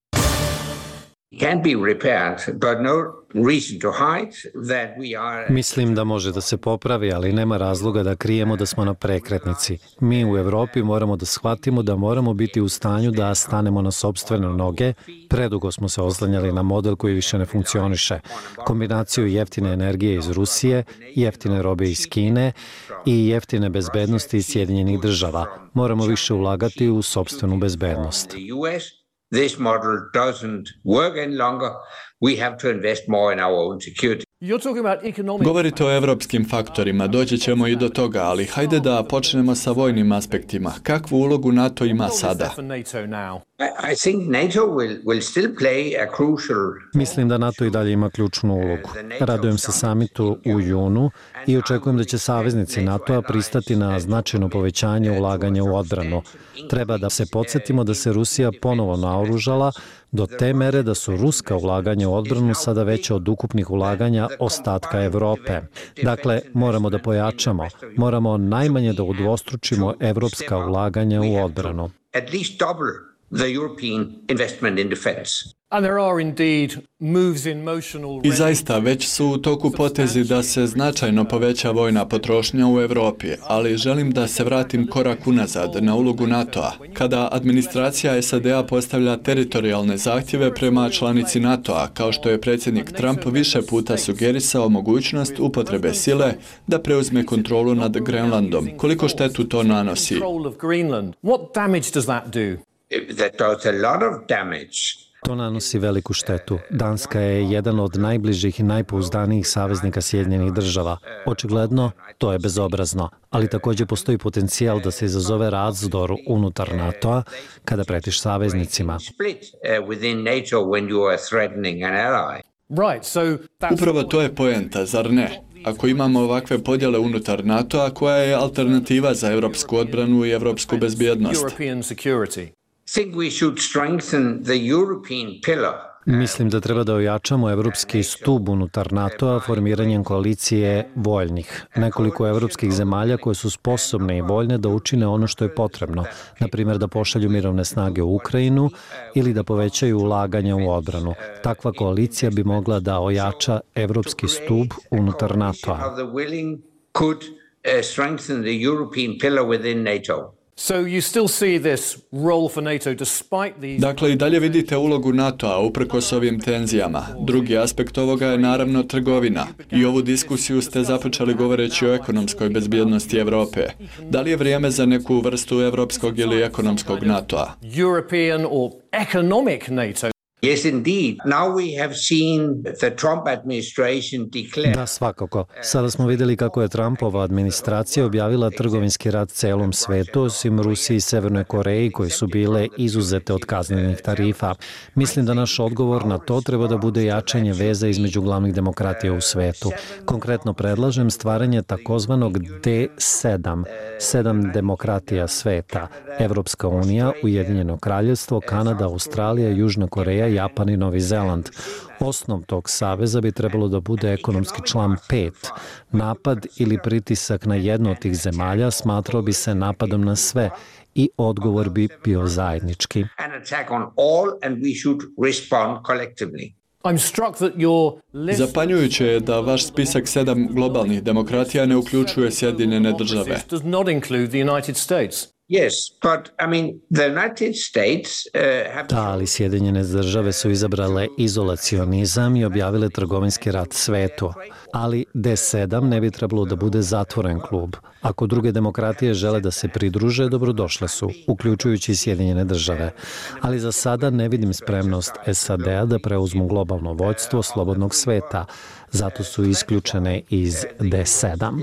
Mislim da može da se popravi, ali nema razloga da krijemo da smo na prekretnici. Mi u Evropi moramo da shvatimo da moramo biti u stanju da stanemo na sopstvene noge. Predugo smo se oslanjali na model koji više ne funkcioniše. Kombinaciju jeftine energije iz Rusije, jeftine robe iz Kine i jeftine bezbednosti iz Sjedinjenih država. Moramo više ulagati u sopstvenu bezbednost. This model doesn't work any longer. We have to invest more in our own security. Govorite o evropskim faktorima, doći ćemo i do toga, ali hajde da počnemo sa vojnim aspektima. Kakvu ulogu NATO ima sada? Mislim da NATO i dalje ima ključnu ulogu. Radujem se samitu u junu i očekujem da će saveznici NATO-a pristati na značajno povećanje ulaganja u odbranu. Treba da se podsjetimo da se Rusija ponovo naoružala do te mere da su ruska ulaganja u odbranu sada veća od ukupnih ulaganja ostatka Evrope. Dakle, moramo da pojačamo, moramo najmanje da udvostručimo evropska ulaganja u odbranu. I zaista, već su u toku potezi da se značajno poveća vojna potrošnja u Evropi, ali želim da se vratim korak unazad na ulogu NATO-a. Kada administracija SAD-a postavlja teritorijalne zahtjeve prema članici NATO-a, kao što je predsjednik Trump više puta sugerisao mogućnost upotrebe sile da preuzme kontrolu nad Grenlandom. Koliko štetu to nanosi? To nanosi veliku štetu. Danska je jedan od najbližih i najpouzdanijih saveznika Sjedinjenih država. Očigledno, to je bezobrazno, ali također postoji potencijal da se izazove razdor unutar NATO-a kada pretiš saveznicima. Upravo to je poenta, zar ne? Ako imamo ovakve podjele unutar NATO-a, koja je alternativa za evropsku odbranu i evropsku bezbjednost? Mislim da treba da ojačamo evropski stub unutar NATO-a formiranjem koalicije voljnih. Nekoliko evropskih zemalja koje su sposobne i voljne da učine ono što je potrebno, na primjer da pošalju mirovne snage u Ukrajinu ili da povećaju ulaganja u odbranu. Takva koalicija bi mogla da ojača evropski stub unutar NATO-a. Dakle, i dalje vidite ulogu NATO-a uprkos ovim tenzijama. Drugi aspekt ovoga je naravno trgovina. I ovu diskusiju ste započeli govoreći o ekonomskoj bezbjednosti Evrope. Da li je vrijeme za neku vrstu evropskog ili ekonomskog NATO-a? Yes, indeed. Now we have seen the Trump administration declare... Da, svakako. Sada smo vidjeli kako je Trumpova administracija objavila trgovinski rat celom svetu, osim Rusiji i Severnoj Koreji, koji su bile izuzete od kaznenih tarifa. Mislim da naš odgovor na to treba da bude jačanje veza između glavnih demokratija u svetu. Konkretno predlažem stvaranje takozvanog D7, 7 demokratija sveta, Evropska unija, Ujedinjeno kraljevstvo, Kanada, Australija, Južna Koreja, Japan i Novi Zeland. Osnov tog saveza bi trebalo da bude ekonomski član 5. Napad ili pritisak na jednu od tih zemalja smatrao bi se napadom na sve i odgovor bi bio zajednički. Zapanjujuće je da vaš spisak 7 globalnih demokratija ne uključuje Sjedinjene države. Da, ali Sjedinjene države su izabrale izolacionizam i objavile trgovinski rat svetu. Ali D7 ne bi trebalo da bude zatvoren klub. Ako druge demokratije žele da se pridruže, dobrodošle su, uključujući i Sjedinjene države. Ali za sada ne vidim spremnost SAD-a da preuzmu globalno vođstvo slobodnog sveta. Zato su isključene iz D7.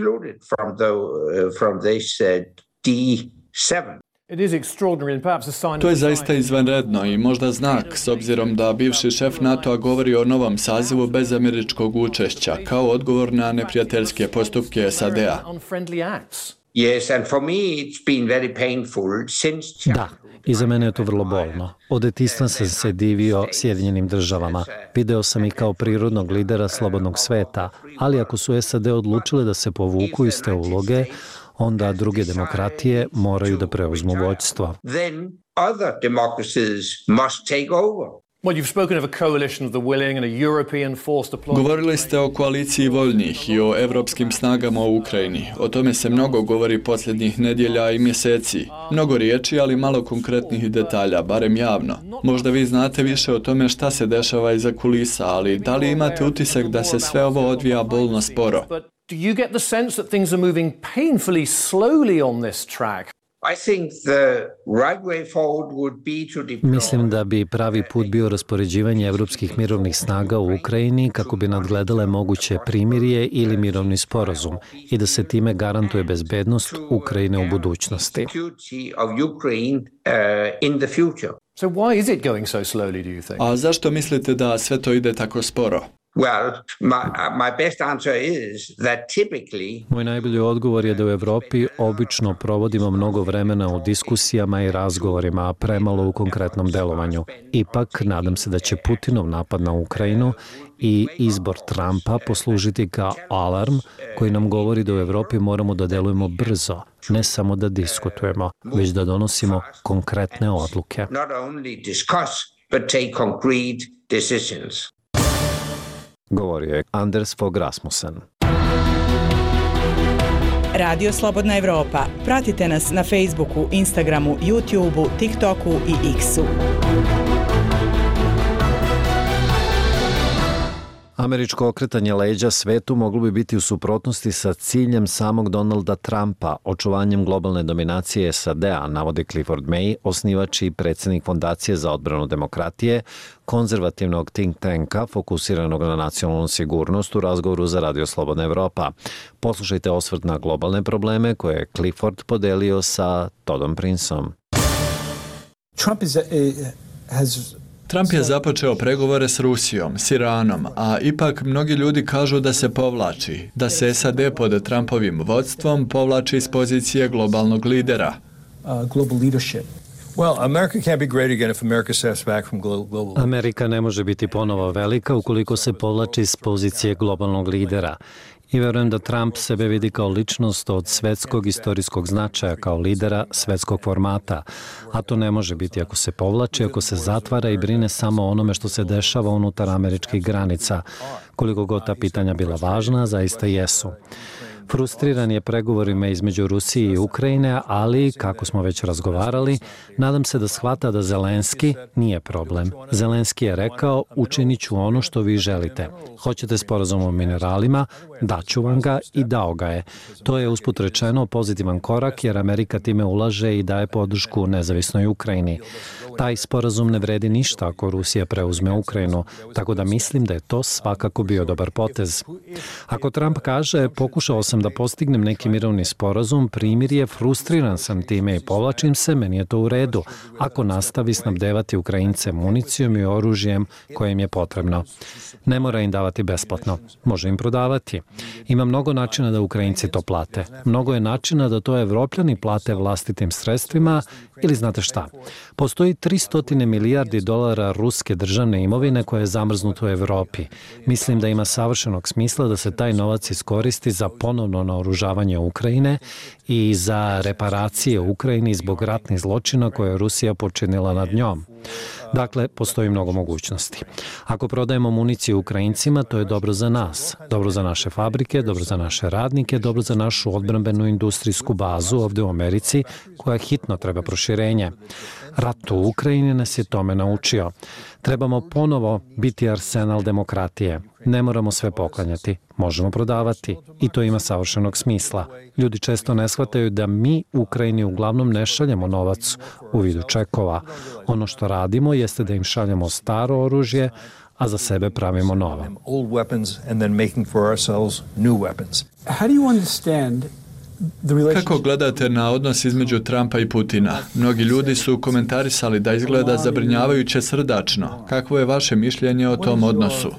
To je zaista izvanredno i možda znak, s obzirom da bivši šef NATO-a govori o novom sazivu bez američkog učešća, kao odgovor na neprijateljske postupke SAD-a. Da, i za mene je to vrlo bolno. Od detinjstva sam se divio Sjedinjenim državama. Video sam ih kao prirodnog lidera slobodnog sveta, ali ako su SAD odlučile da se povuku iz te uloge, onda druge demokratije moraju da preuzmu vođstvo. Govorili ste o koaliciji voljnih i o evropskim snagama u Ukrajini. O tome se mnogo govori posljednjih nedjelja i mjeseci. Mnogo riječi, ali malo konkretnih detalja, barem javno. Možda vi znate više o tome šta se dešava iza kulisa, ali da li imate utisak da se sve ovo odvija bolno sporo? Do you get the sense that things are moving painfully slowly on this track? Mislim da bi pravi put bio raspoređivanje evropskih mirovnih snaga u Ukrajini kako bi nadgledale moguće primirje ili mirovni sporazum i da se time garantuje bezbednost Ukrajine u budućnosti. A zašto mislite da sve to ide tako sporo? Moj najbolji odgovor je da u Evropi obično provodimo mnogo vremena u diskusijama i razgovorima, a premalo u konkretnom delovanju. Ipak, nadam se da će Putinov napad na Ukrajinu i izbor Trumpa poslužiti kao alarm koji nam govori da u Evropi moramo da delujemo brzo, ne samo da diskutujemo, već da donosimo konkretne odluke. Govorio je Anders Fogh Rasmussen. Radio Slobodna Evropa. Pratite nas na Facebooku, Instagramu, YouTubeu, TikToku i X-u. Američko okretanje leđa svetu moglo bi biti u suprotnosti sa ciljem samog Donalda Trumpa, očuvanjem globalne dominacije SAD-a, navodi Clifford May, osnivač i predsjednik Fondacije za odbranu demokratije, konzervativnog think tanka fokusiranog na nacionalnu sigurnost u razgovoru za Radio Slobodna Evropa. Poslušajte osvrt na globalne probleme koje je Clifford podelio sa Toddom Princeom. Trump je započeo pregovore s Rusijom, s Iranom, a ipak mnogi ljudi kažu da se povlači, da se SAD pod Trumpovim vodstvom povlači iz pozicije globalnog lidera. Amerika ne može biti ponovo velika ukoliko se povlači iz pozicije globalnog lidera. I verujem da Trump sebe vidi kao ličnost od svetskog istorijskog značaja, kao lidera svetskog formata. A to ne može biti ako se povlači, ako se zatvara i brine samo o onome što se dešava unutar američkih granica. Koliko god ta pitanja bila važna, zaista jesu. Frustriran je pregovorima između Rusije i Ukrajine, ali, kako smo već razgovarali, nadam se da shvata da Zelenski nije problem. Zelenski je rekao, učinit ću ono što vi želite. Hoćete sporazum o mineralima? Daću vam ga i dao ga je. To je usput rečeno pozitivan korak jer Amerika time ulaže i daje podršku nezavisnoj Ukrajini. Taj sporazum ne vredi ništa ako Rusija preuzme Ukrajinu, tako da mislim da je to svakako bio dobar potez. Ako Trump kaže, pokušao sam da postignem neki mirovni sporazum, primirje, frustriran sam time i povlačim se, meni je to u redu, ako nastavi snabdevati Ukrajince municijom i oružjem koje im je potrebno. Ne mora im davati besplatno, može im prodavati. Ima mnogo načina da Ukrajinci to plate. Mnogo je načina da to Evropljani plate vlastitim sredstvima ili znate šta. Postoji 300 milijardi dolara ruske državne imovine koja je zamrznuta u Evropi. Mislim da ima savršenog smisla da se taj novac iskoristi za ponovno naoružavanje Ukrajine i za reparacije u Ukrajini zbog ratnih zločina koje je Rusija počinila nad njom. Dakle, postoji mnogo mogućnosti. Ako prodajemo municiju Ukrajincima, to je dobro za nas, dobro za naše fabrike, dobro za naše radnike, dobro za našu odbrambenu industrijsku bazu ovdje u Americi, koja hitno treba proširenje. Rat u Ukrajini nas je tome naučio. Trebamo ponovo biti arsenal demokratije. Ne moramo sve poklanjati, možemo prodavati i to ima savršenog smisla. Ljudi često ne shvataju da mi Ukrajini uglavnom ne šaljemo novac u vidu čekova. Ono što radimo jeste da im šaljemo staro oružje, a za sebe pravimo novo. Kako gledate na odnos između Trumpa i Putina? Mnogi ljudi su komentarisali da izgleda zabrinjavajuće srdačno. Kakvo je vaše mišljenje o tom odnosu?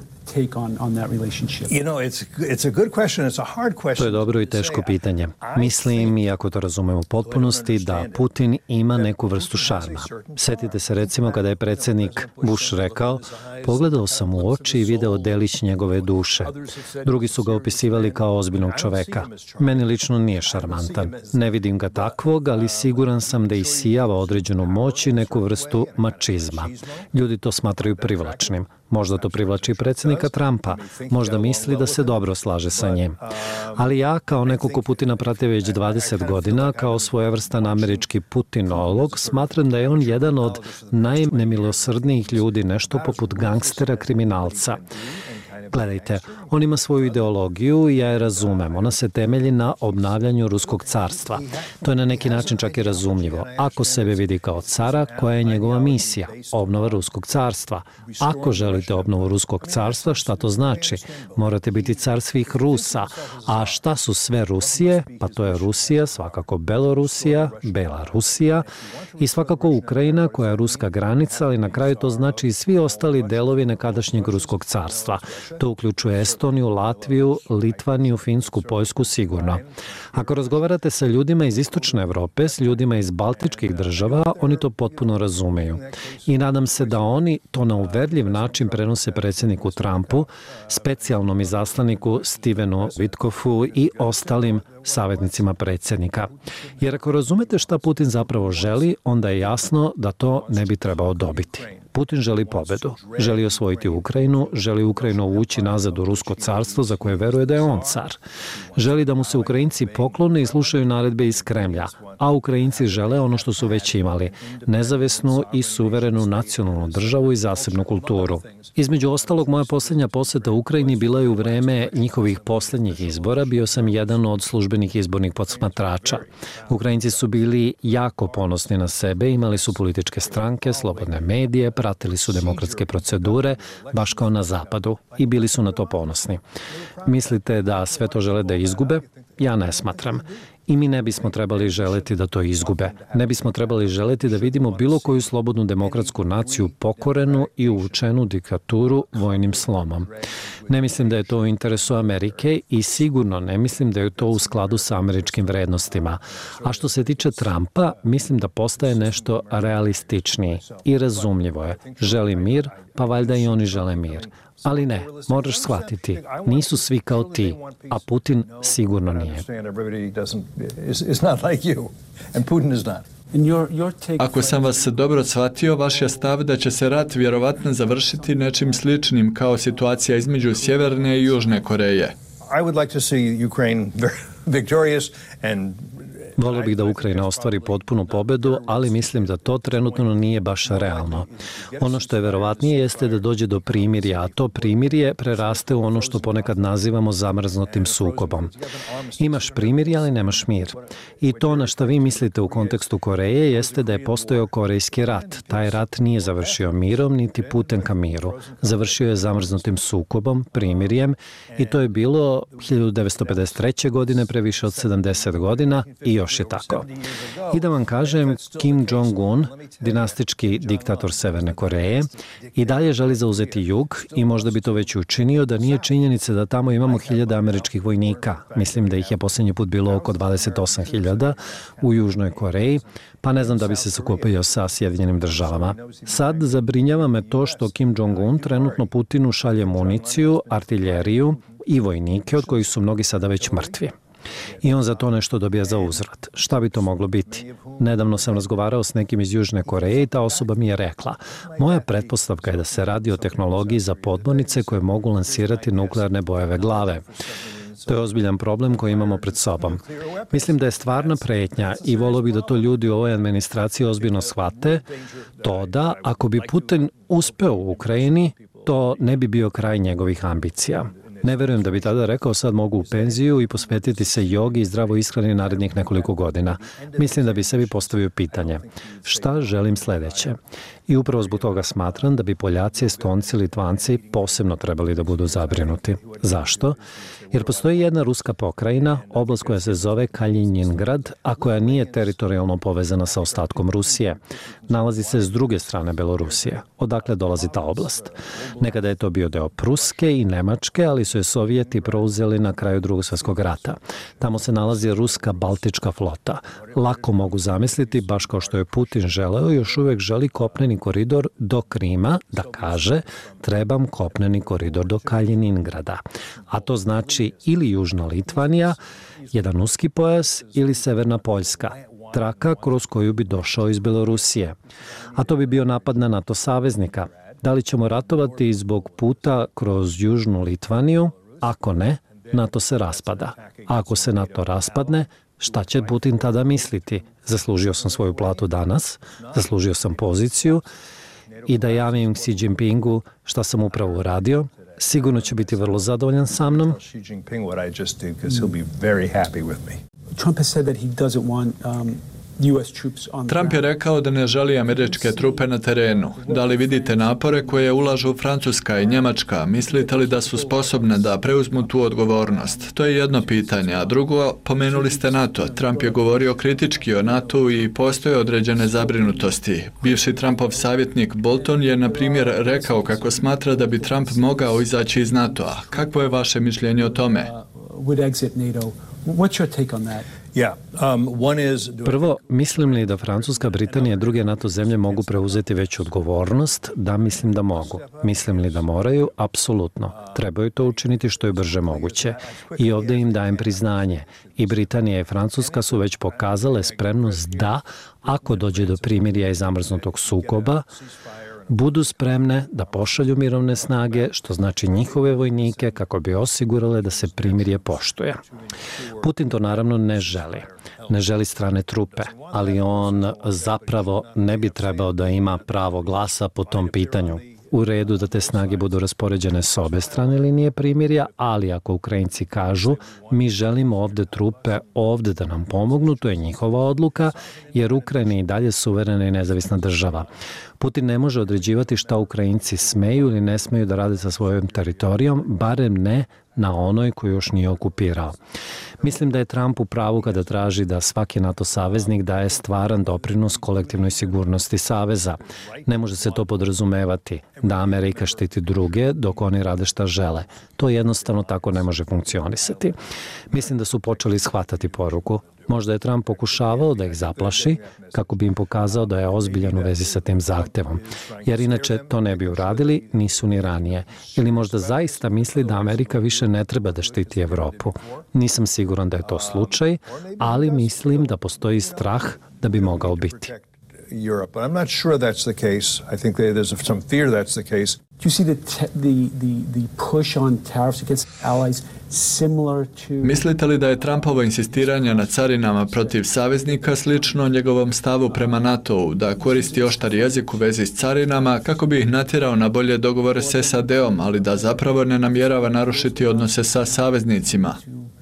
To je dobro i teško pitanje. Mislim, iako to razumem u potpunosti, da Putin ima neku vrstu šarma. Sjetite se recimo kada je predsjednik Bush rekao, pogledao sam u oči i video delić njegove duše. Drugi su ga opisivali kao ozbiljnog čoveka. Meni lično nije šarmantan. Ne vidim ga takvog, ali siguran sam da isijava određenu moć i neku vrstu mačizma. Ljudi to smatraju privlačnim. Možda to privlači predsjednika Trumpa, možda misli da se dobro slaže sa njim. Ali ja, kao neko ko Putina prati već 20 godina, kao svojevrstan američki putinolog, smatram da je on jedan od najnemilosrdnijih ljudi, nešto poput gangstera kriminalca. Gledajte, on ima svoju ideologiju i ja je razumem. Ona se temelji na obnavljanju Ruskog carstva. To je na neki način čak i razumljivo. Ako sebe vidi kao cara, koja je njegova misija? Obnova Ruskog carstva. Ako želite obnovu Ruskog carstva, šta to znači? Morate biti car svih Rusa. A šta su sve Rusije? Pa to je Rusija, svakako Belorusija, Belarusija i svakako Ukrajina koja je ruska granica, ali na kraju to znači i svi ostali delovi nekadašnjeg Ruskog carstva. To uključuje Estoniju, Latviju, Litvaniju, Finsku, Poljsku sigurno. Ako razgovarate sa ljudima iz Istočne Evrope, s ljudima iz Baltičkih država, oni to potpuno razumeju. I nadam se da oni to na uverljiv način prenose predsjedniku Trumpu, specijalnom izaslaniku Stevenu Witkoffu i ostalim savjetnicima predsjednika. Jer ako razumete šta Putin zapravo želi, onda je jasno da to ne bi trebao dobiti. Putin želi pobedu, želi osvojiti Ukrajinu, želi Ukrajinu uvući nazad u Rusko carstvo za koje veruje da je on car. Želi da mu se Ukrajinci poklone i slušaju naredbe iz Kremlja, a Ukrajinci žele ono što su već imali, nezavisnu i suverenu nacionalnu državu i zasebnu kulturu. Između ostalog, moja posljednja posjeta Ukrajini bila je u vreme njihovih posljednjih izbora, bio sam jedan od službenih izbornih posmatrača. Ukrajinci su bili jako ponosni na sebe, imali su političke stranke, slobodne medije, pratili su demokratske procedure, baš kao na zapadu, i bili su na to ponosni. Mislite da sve to žele da izgube? Ja ne smatram. I mi ne bismo trebali želeti da to izgube. Ne bismo trebali želeti da vidimo bilo koju slobodnu demokratsku naciju pokorenu i uvučenu diktaturu vojnim slomom. Ne mislim da je to u interesu Amerike i sigurno ne mislim da je to u skladu sa američkim vrednostima. A što se tiče Trumpa, mislim da postaje nešto realističniji i razumljivo je. Želi mir, pa valjda i oni žele mir. Ali ne, moraš shvatiti, nisu svi kao ti, a Putin sigurno nije. Ako sam vas dobro shvatio, vaš je stav da će se rat vjerovatno završiti nečim sličnim kao situacija između Sjeverne i Južne Koreje. Volio bih da Ukrajina ostvari potpunu pobedu, ali mislim da to trenutno nije baš realno. Ono što je verovatnije jeste da dođe do primirja, a to primirje preraste u ono što ponekad nazivamo zamrznutim sukobom. Imaš primirje, ali nemaš mir. I to na što vi mislite u kontekstu Koreje jeste da je postojao Korejski rat. Taj rat nije završio mirom, niti putem ka miru. Završio je zamrznutim sukobom, primirjem, i to je bilo 1953. godine, pre više od 70 godina, i još je tako. I da vam kažem, Kim Jong-un, dinastički diktator Severne Koreje, i dalje želi zauzeti jug i možda bi to već učinio da nije činjenica da tamo imamo 1000 američkih vojnika. Mislim da ih je posljednji put bilo oko 28.000 u Južnoj Koreji, pa ne znam da bi se sakupio sa Sjedinjenim državama. Sad zabrinjava me to što Kim Jong-un trenutno Putinu šalje municiju, artiljeriju i vojnike, od kojih su mnogi sada već mrtvi. I on za to nešto dobija za uzvrat. Šta bi to moglo biti? Nedavno sam razgovarao s nekim iz Južne Koreje i ta osoba mi je rekla: moja pretpostavka je da se radi o tehnologiji za podmornice koje mogu lansirati nuklearne bojeve glave. To je ozbiljan problem koji imamo pred sobom. Mislim da je stvarna pretnja i volio bih da to ljudi u ovoj administraciji ozbiljno shvate, to da ako bi Putin uspeo u Ukrajini, to ne bi bio kraj njegovih ambicija. Ne verujem da bi tada rekao sad mogu u penziju i posvetiti se jogi i zdravoj ishrani narednih nekoliko godina. Mislim da bi sebi postavio pitanje: šta želim sledeće? I upravo zbog toga smatram da bi Poljaci, Estonci, Litvanci posebno trebali da budu zabrinuti. Zašto? Jer postoji jedna ruska pokrajina, oblast koja se zove Kalinjingrad, a koja nije teritorijalno povezana sa ostatkom Rusije. Nalazi se s druge strane Belorusije, odakle dolazi ta oblast. Nekada je to bio deo Pruske i Nemačke, ali su je Sovjeti preuzeli na kraju Drugog svjetskog rata. Tamo se nalazi ruska Baltička flota. Lako mogu zamisliti, baš kao što je Putin želeo, još uvek želi kopneni koridor do Krima, da kaže: trebam kopneni koridor do Kaliningrada. A to znači ili Južna Litvanija, jedan uski pojas, ili Severna Poljska, traka kroz koju bi došao iz Belorusije. A to bi bio napad na NATO saveznika. Da li ćemo ratovati zbog puta kroz Južnu Litvaniju? Ako ne, NATO se raspada. A ako se NATO raspadne, šta će Putin tada misliti? Zaslužio sam svoju platu danas, zaslužio sam poziciju, i da javim Xi Jinpingu šta sam upravo uradio, sigurno će biti vrlo zadovoljan sa mnom. Trump je rekao da ne želi američke trupe na terenu. Da li vidite napore koje ulažu Francuska i Njemačka? Mislite li da su sposobne da preuzmu tu odgovornost? To je jedno pitanje. A drugo, pomenuli ste NATO. Trump je govorio kritički o NATO i postoje određene zabrinutosti. Bivši Trumpov savjetnik Bolton je, na primjer, rekao kako smatra da bi Trump mogao izaći iz NATO-a. Kakvo je vaše mišljenje o tome? Prvo, mislim li da Francuska, Britanija i druge NATO zemlje mogu preuzeti veću odgovornost? Da, mislim da mogu. Mislim li da moraju? Apsolutno. Trebaju to učiniti što je brže moguće. I ovdje im dajem priznanje. I Britanija i Francuska su već pokazale spremnost da, ako dođe do primirja i zamrznutog sukoba, budu spremne da pošalju mirovne snage, što znači njihove vojnike, kako bi osigurale da se primirje poštuje. Putin to naravno ne želi. Ne želi strane trupe, ali on zapravo ne bi trebao da ima pravo glasa po tom pitanju. U redu da te snage budu raspoređene s obe strane linije primirja, ali ako Ukrajinci kažu mi želimo ovde trupe ovde da nam pomognu, to je njihova odluka, jer Ukrajina je i dalje suverena i nezavisna država. Putin ne može određivati šta Ukrajinci smeju ili ne smeju da rade sa svojom teritorijom, barem ne na onoj koju još nije okupirao. Mislim da je Trump u pravu kada traži da svaki NATO saveznik daje stvaran doprinos kolektivnoj sigurnosti saveza. Ne može se to podrazumevati da Amerika štiti druge dok oni rade šta žele. To jednostavno tako ne može funkcionisati. Mislim da su počeli shvatati poruku. Možda je Trump pokušavao da ih zaplaši kako bi im pokazao da je ozbiljan u vezi sa tim zahtevom. Jer inače to ne bi uradili, nisu ni ranije. Ili možda zaista misli da Amerika više ne treba da štiti Evropu. Nisam siguran da je to slučaj, ali mislim da postoji strah da bi mogao biti. Mislite li da je Trumpovo insistiranje na carinama protiv saveznika slično njegovom stavu prema NATO-u, da koristi oštar jezik u vezi s carinama kako bi ih natjerao na bolje dogovore s SAD-om, ali da zapravo ne namjerava narušiti odnose sa saveznicima?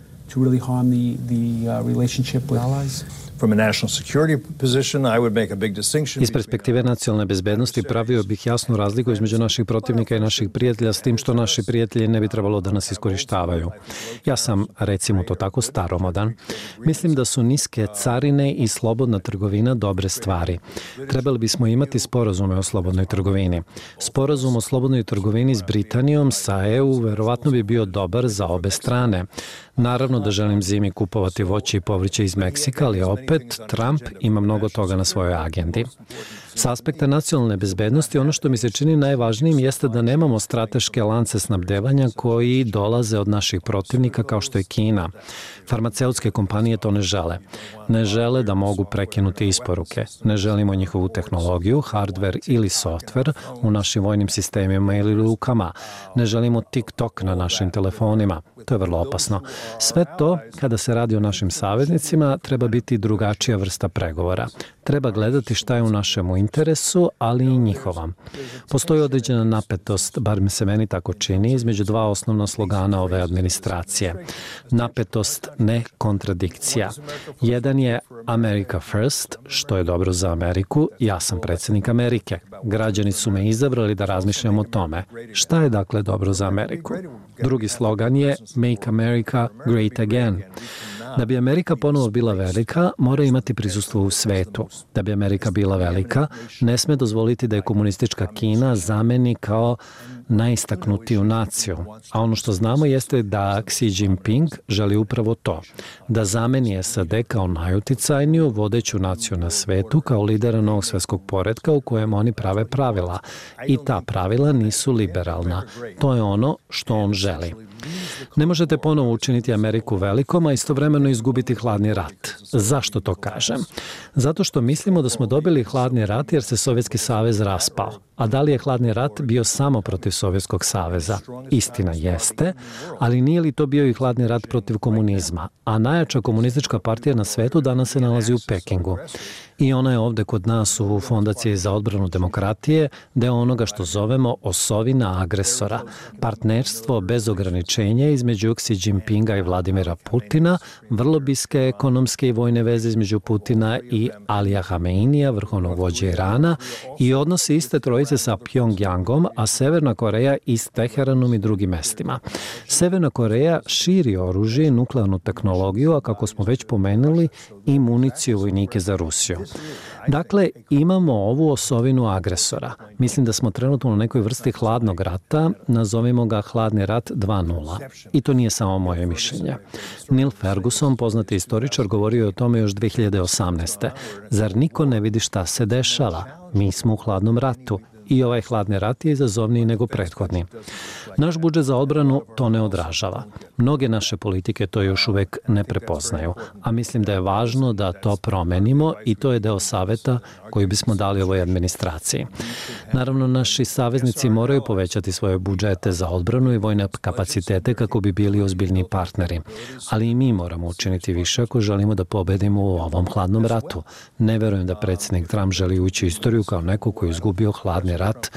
Iz perspektive nacionalne bezbednosti pravio bih jasnu razliku između naših protivnika i naših prijatelja, s tim što naši prijatelji ne bi trebalo da nas iskorištavaju. Ja sam, recimo to tako, staromodan. Mislim da su niske carine i slobodna trgovina dobre stvari. Trebali bismo imati sporazume o slobodnoj trgovini. Sporazum o slobodnoj trgovini s Britanijom, sa EU, verovatno bi bio dobar za obe strane. Naravno da želim zimi kupovati voće i povrće iz Meksika, ali opet Trump ima mnogo toga na svojoj agendi. S aspekta nacionalne bezbednosti, ono što mi se čini najvažnijim jeste da nemamo strateške lance snabdevanja koji dolaze od naših protivnika kao što je Kina. Farmaceutske kompanije to ne žele. Ne žele da mogu prekinuti isporuke. Ne želimo njihovu tehnologiju, hardware ili software u našim vojnim sistemima ili lukama. Ne želimo TikTok na našim telefonima. To je vrlo opasno. Sve to, kada se radi o našim saveznicima, treba biti drugačija vrsta pregovora. Treba gledati šta je u našem interesu, ali i njihova. Postoji određena napetost, bar mi se meni tako čini, između dva osnovna slogana ove administracije. Napetost, ne kontradikcija. Jedan je America First, što je dobro za Ameriku. Ja sam predsjednik Amerike. Građani su me izabrali da razmišljam o tome. Šta je dakle dobro za Ameriku? Drugi slogan je Make America Great Again. Da bi Amerika ponovo bila velika, mora imati prisustvo u svetu. Da bi Amerika bila velika, ne sme dozvoliti da je komunistička Kina zameni kao najistaknutiju naciju. A ono što znamo jeste da Xi Jinping želi upravo to. Da zameni SAD kao najuticajniju vodeću naciju na svetu, kao lidera novog svjetskog poretka u kojem oni prave pravila. I ta pravila nisu liberalna. To je ono što on želi. Ne možete ponovo učiniti Ameriku velikom, a istovremeno izgubiti hladni rat. Zašto to kažem? Zato što mislimo da smo dobili hladni rat jer se Sovjetski savez raspao. A da li je hladni rat bio samo protiv Sovjetskog saveza? Istina jeste, ali nije li to bio i hladni rat protiv komunizma? A najjača komunistička partija na svetu danas se nalazi u Pekingu. I ona je ovde kod nas u Fondaciji za odbranu demokratije deo onoga što zovemo osovina agresora. Partnerstvo bez ograničenja između Xi Jinpinga i Vladimira Putina, vrlo bliske ekonomske i vojne veze između Putina i Alija Hameinija, vrhovnog vođe Irana, i odnosi iste trojice sa Pjongjangom, a Severna Koreja i s Teheranom i drugim mestima. Severna Koreja širi oružje i nuklearnu tehnologiju, a kako smo već pomenuli, i municiju vojnike za Rusiju. Dakle, imamo ovu osovinu agresora. Mislim da smo trenutno na nekoj vrsti hladnog rata, nazovimo ga hladni rat 2.0. I to nije samo moje mišljenje. Neil Ferguson, poznati istoričar, govorio je o tome još 2018. Zar niko ne vidi šta se dešava? Mi smo u hladnom ratu. I ovaj hladni rat je izazovniji nego prethodni. Naš budžet za odbranu to ne odražava. Mnoge naše politike to još uvek ne prepoznaju, a mislim da je važno da to promenimo i to je deo saveta koji bismo dali ovoj administraciji. Naravno, naši saveznici moraju povećati svoje budžete za odbranu i vojne kapacitete kako bi bili ozbiljni partneri. Ali i mi moramo učiniti više ako želimo da pobedimo u ovom hladnom ratu. Ne verujem da predsjednik Trump želi ući u istoriju kao neko koji je izgubio hladni rat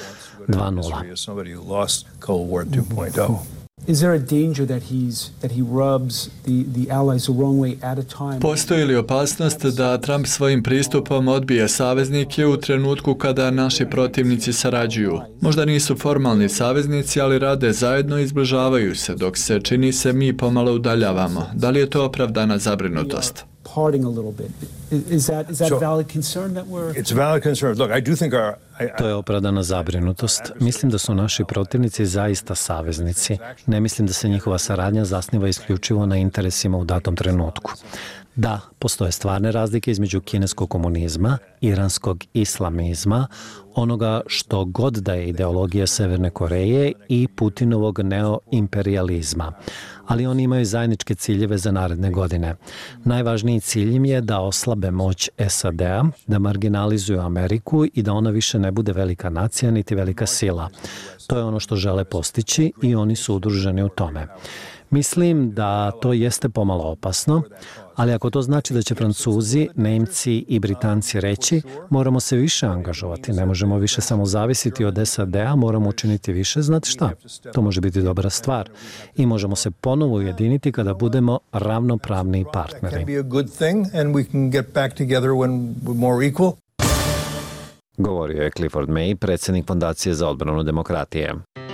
2.0. Postoji li opasnost da Trump svojim pristupom odbije saveznike u trenutku kada naši protivnici sarađuju? Možda nisu formalni saveznici, ali rade zajedno i izbližavaju se, dok se, čini se, mi pomalo udaljavamo. Da li je to opravdana zabrinutost? To je opravdana zabrinutost. Mislim da su naši protivnici zaista saveznici. Ne mislim da se njihova saradnja zasniva isključivo na interesima u datom trenutku. Da, postoje stvarne razlike između kineskog komunizma, iranskog islamizma, onoga što god da je ideologija Severne Koreje i Putinovog neoimperializma. ali oni imaju zajedničke ciljeve za naredne godine. Najvažniji cilj im je da oslabe moć SAD-a, da marginalizuju Ameriku i da ona više ne bude velika nacija niti velika sila. To je ono što žele postići i oni su udruženi u tome. Mislim da to jeste pomalo opasno, ali ako to znači da će Francuzi, Nemci i Britanci reći moramo se više angažovati, ne možemo više samo zavisiti od SAD-a, moramo učiniti više, znate šta? To može biti dobra stvar i možemo se ponovo ujediniti kada budemo ravnopravni partneri. Govorio je Clifford May, predsjednik Fondacije za odbranu demokratije.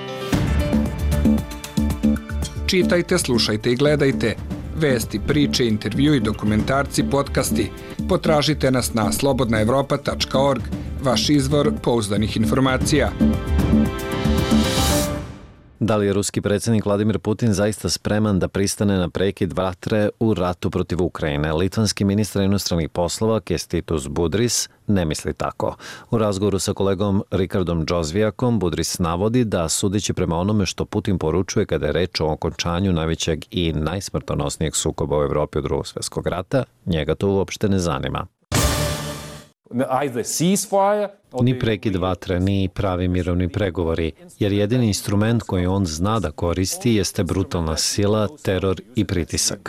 Čitajte, slušajte i gledajte. Vesti, priče, intervjui, dokumentarci, podcasti. Potražite nas na slobodnaevropa.org, vaš izvor pouzdanih informacija. Da li je ruski predsjednik Vladimir Putin zaista spreman da pristane na prekid vatre u ratu protiv Ukrajine? Litvanski ministar inostranih poslova Kęstutis Budrys ne misli tako. U razgovoru sa kolegom Rikardom Džozvijakom Budrys navodi da, sudeći prema onome što Putin poručuje kada je reč o okončanju najvećeg i najsmrtonosnijeg sukoba u Evropi od Drugog svjetskog rata, njega to uopšte ne zanima. Ni prekid vatre, ni pravi mirovni pregovori, jer jedini instrument koji on zna da koristi jeste brutalna sila, teror i pritisak.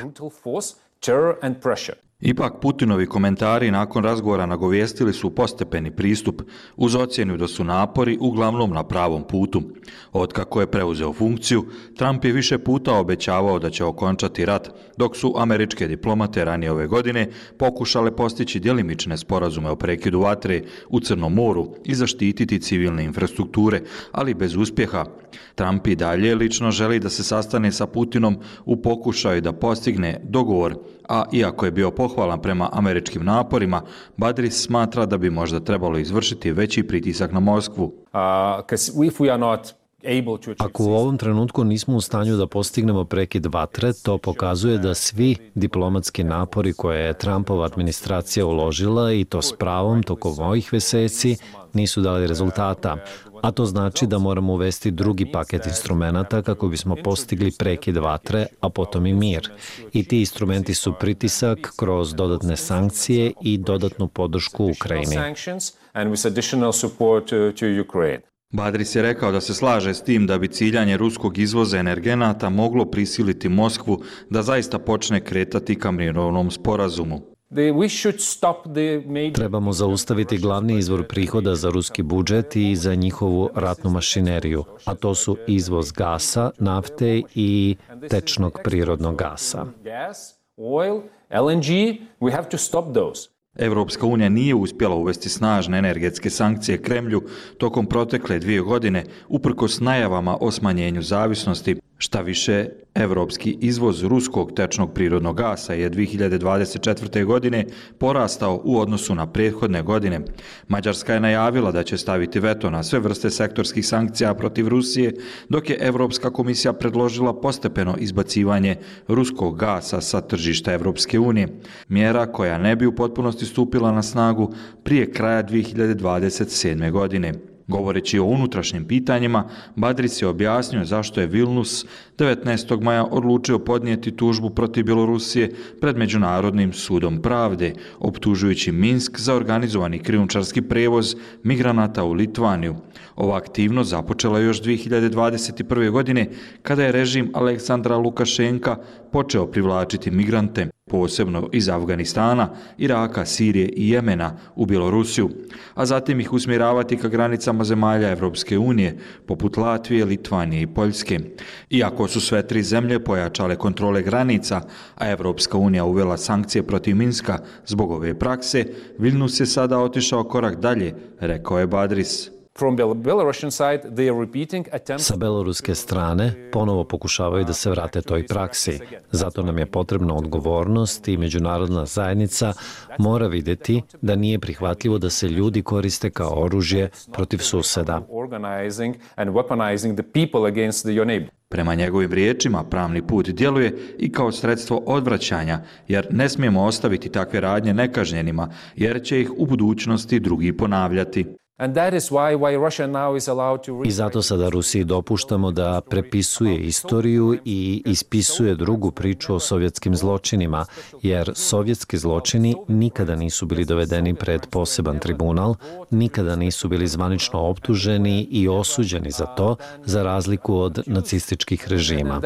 Ipak Putinovi komentari nakon razgovora nagovijestili su postepeni pristup uz ocjenu da su napori uglavnom na pravom putu. Otkako je preuzeo funkciju, Trump je više puta obećavao da će okončati rat, dok su američke diplomate ranije ove godine pokušale postići djelimične sporazume o prekidu vatre u Crnom moru i zaštititi civilne infrastrukture, ali bez uspjeha. Trump i dalje lično želi da se sastane sa Putinom u pokušaju da postigne dogovor, a iako je bio pohvalan prema američkim naporima, Budrys smatra da bi možda trebalo izvršiti veći pritisak na Moskvu. Ako u ovom trenutku nismo u stanju da postignemo prekid vatre, to pokazuje da svi diplomatski napori koje je Trumpova administracija uložila, i to s pravom tokom ovih mjeseci, nisu dali rezultata. A to znači da moramo uvesti drugi paket instrumenata kako bismo postigli prekid vatre, a potom i mir. I ti instrumenti su pritisak kroz dodatne sankcije i dodatnu podršku Ukrajini. Budrys je rekao da se slaže s tim da bi ciljanje ruskog izvoza energenata moglo prisiliti Moskvu da zaista počne kretati ka mirovnom sporazumu. Trebamo zaustaviti glavni izvor prihoda za ruski budžet i za njihovu ratnu mašineriju, a to su izvoz gasa, nafte i tečnog prirodnog gasa. Evropska unija nije uspjela uvesti snažne energetske sankcije Kremlju tokom protekle 2 godine, uprkos najavama o smanjenju zavisnosti. Šta više, evropski izvoz ruskog tečnog prirodnog gasa je 2024. godine porastao u odnosu na prethodne godine. Mađarska je najavila da će staviti veto na sve vrste sektorskih sankcija protiv Rusije, dok je Evropska komisija predložila postepeno izbacivanje ruskog gasa sa tržišta Evropske unije. Mjera koja ne bi u potpunosti stupila na snagu prije kraja 2027. godine. Govoreći o unutrašnjim pitanjima, Budrys je objasnio zašto je Vilnius 19. maja odlučio podnijeti tužbu protiv Bjelorusije pred Međunarodnim sudom pravde, optužujući Minsk za organizovani krijumčarski prevoz migranata u Litvaniju. Ova aktivnost započela još 2021. godine kada je režim Aleksandra Lukašenka počeo privlačiti migrante, posebno iz Afganistana, Iraka, Sirije i Jemena u Bjelorusiju, a zatim ih usmjeravati ka granicama zemalja Evropske unije, poput Latvije, Litvanije i Poljske. Iako su sve 3 zemlje pojačale kontrole granica, a Evropska unija uvela sankcije protiv Minska zbog ove prakse, Vilnius je sada otišao korak dalje, rekao je Budrys. Sa beloruske strane ponovo pokušavaju da se vrate toj praksi. Zato nam je potrebna odgovornost i međunarodna zajednica mora vidjeti da nije prihvatljivo da se ljudi koriste kao oružje protiv suseda. Prema njegovim riječima, pravni put djeluje i kao sredstvo odvraćanja, jer ne smijemo ostaviti takve radnje nekažnjenima, jer će ih u budućnosti drugi ponavljati. I zato sada Rusiji dopuštamo da prepisuje istoriju i ispisuje drugu priču o sovjetskim zločinima, jer sovjetski zločini nikada nisu bili dovedeni pred poseban tribunal, nikada nisu bili zvanično optuženi i osuđeni za to, za razliku od nacističkih režima.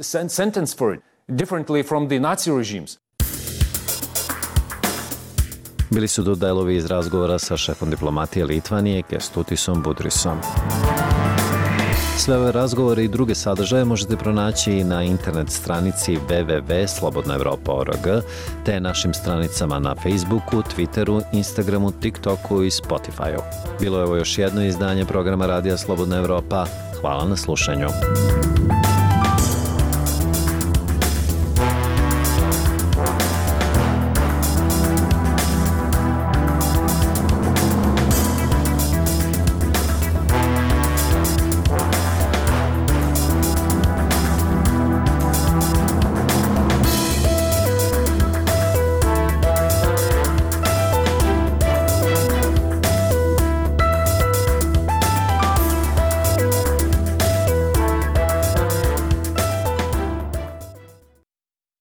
Bili su to delovi iz razgovora sa šefom diplomatije Litvanije Kęstutis Budrysom. Sve ove razgovore i druge sadržaje možete pronaći na internet stranici www.slobodnaevropa.org te našim stranicama na Facebooku, Twitteru, Instagramu, TikToku i Spotifyu. Bilo je ovo još jedno izdanje programa Radija Slobodna Evropa. Hvala na slušanju.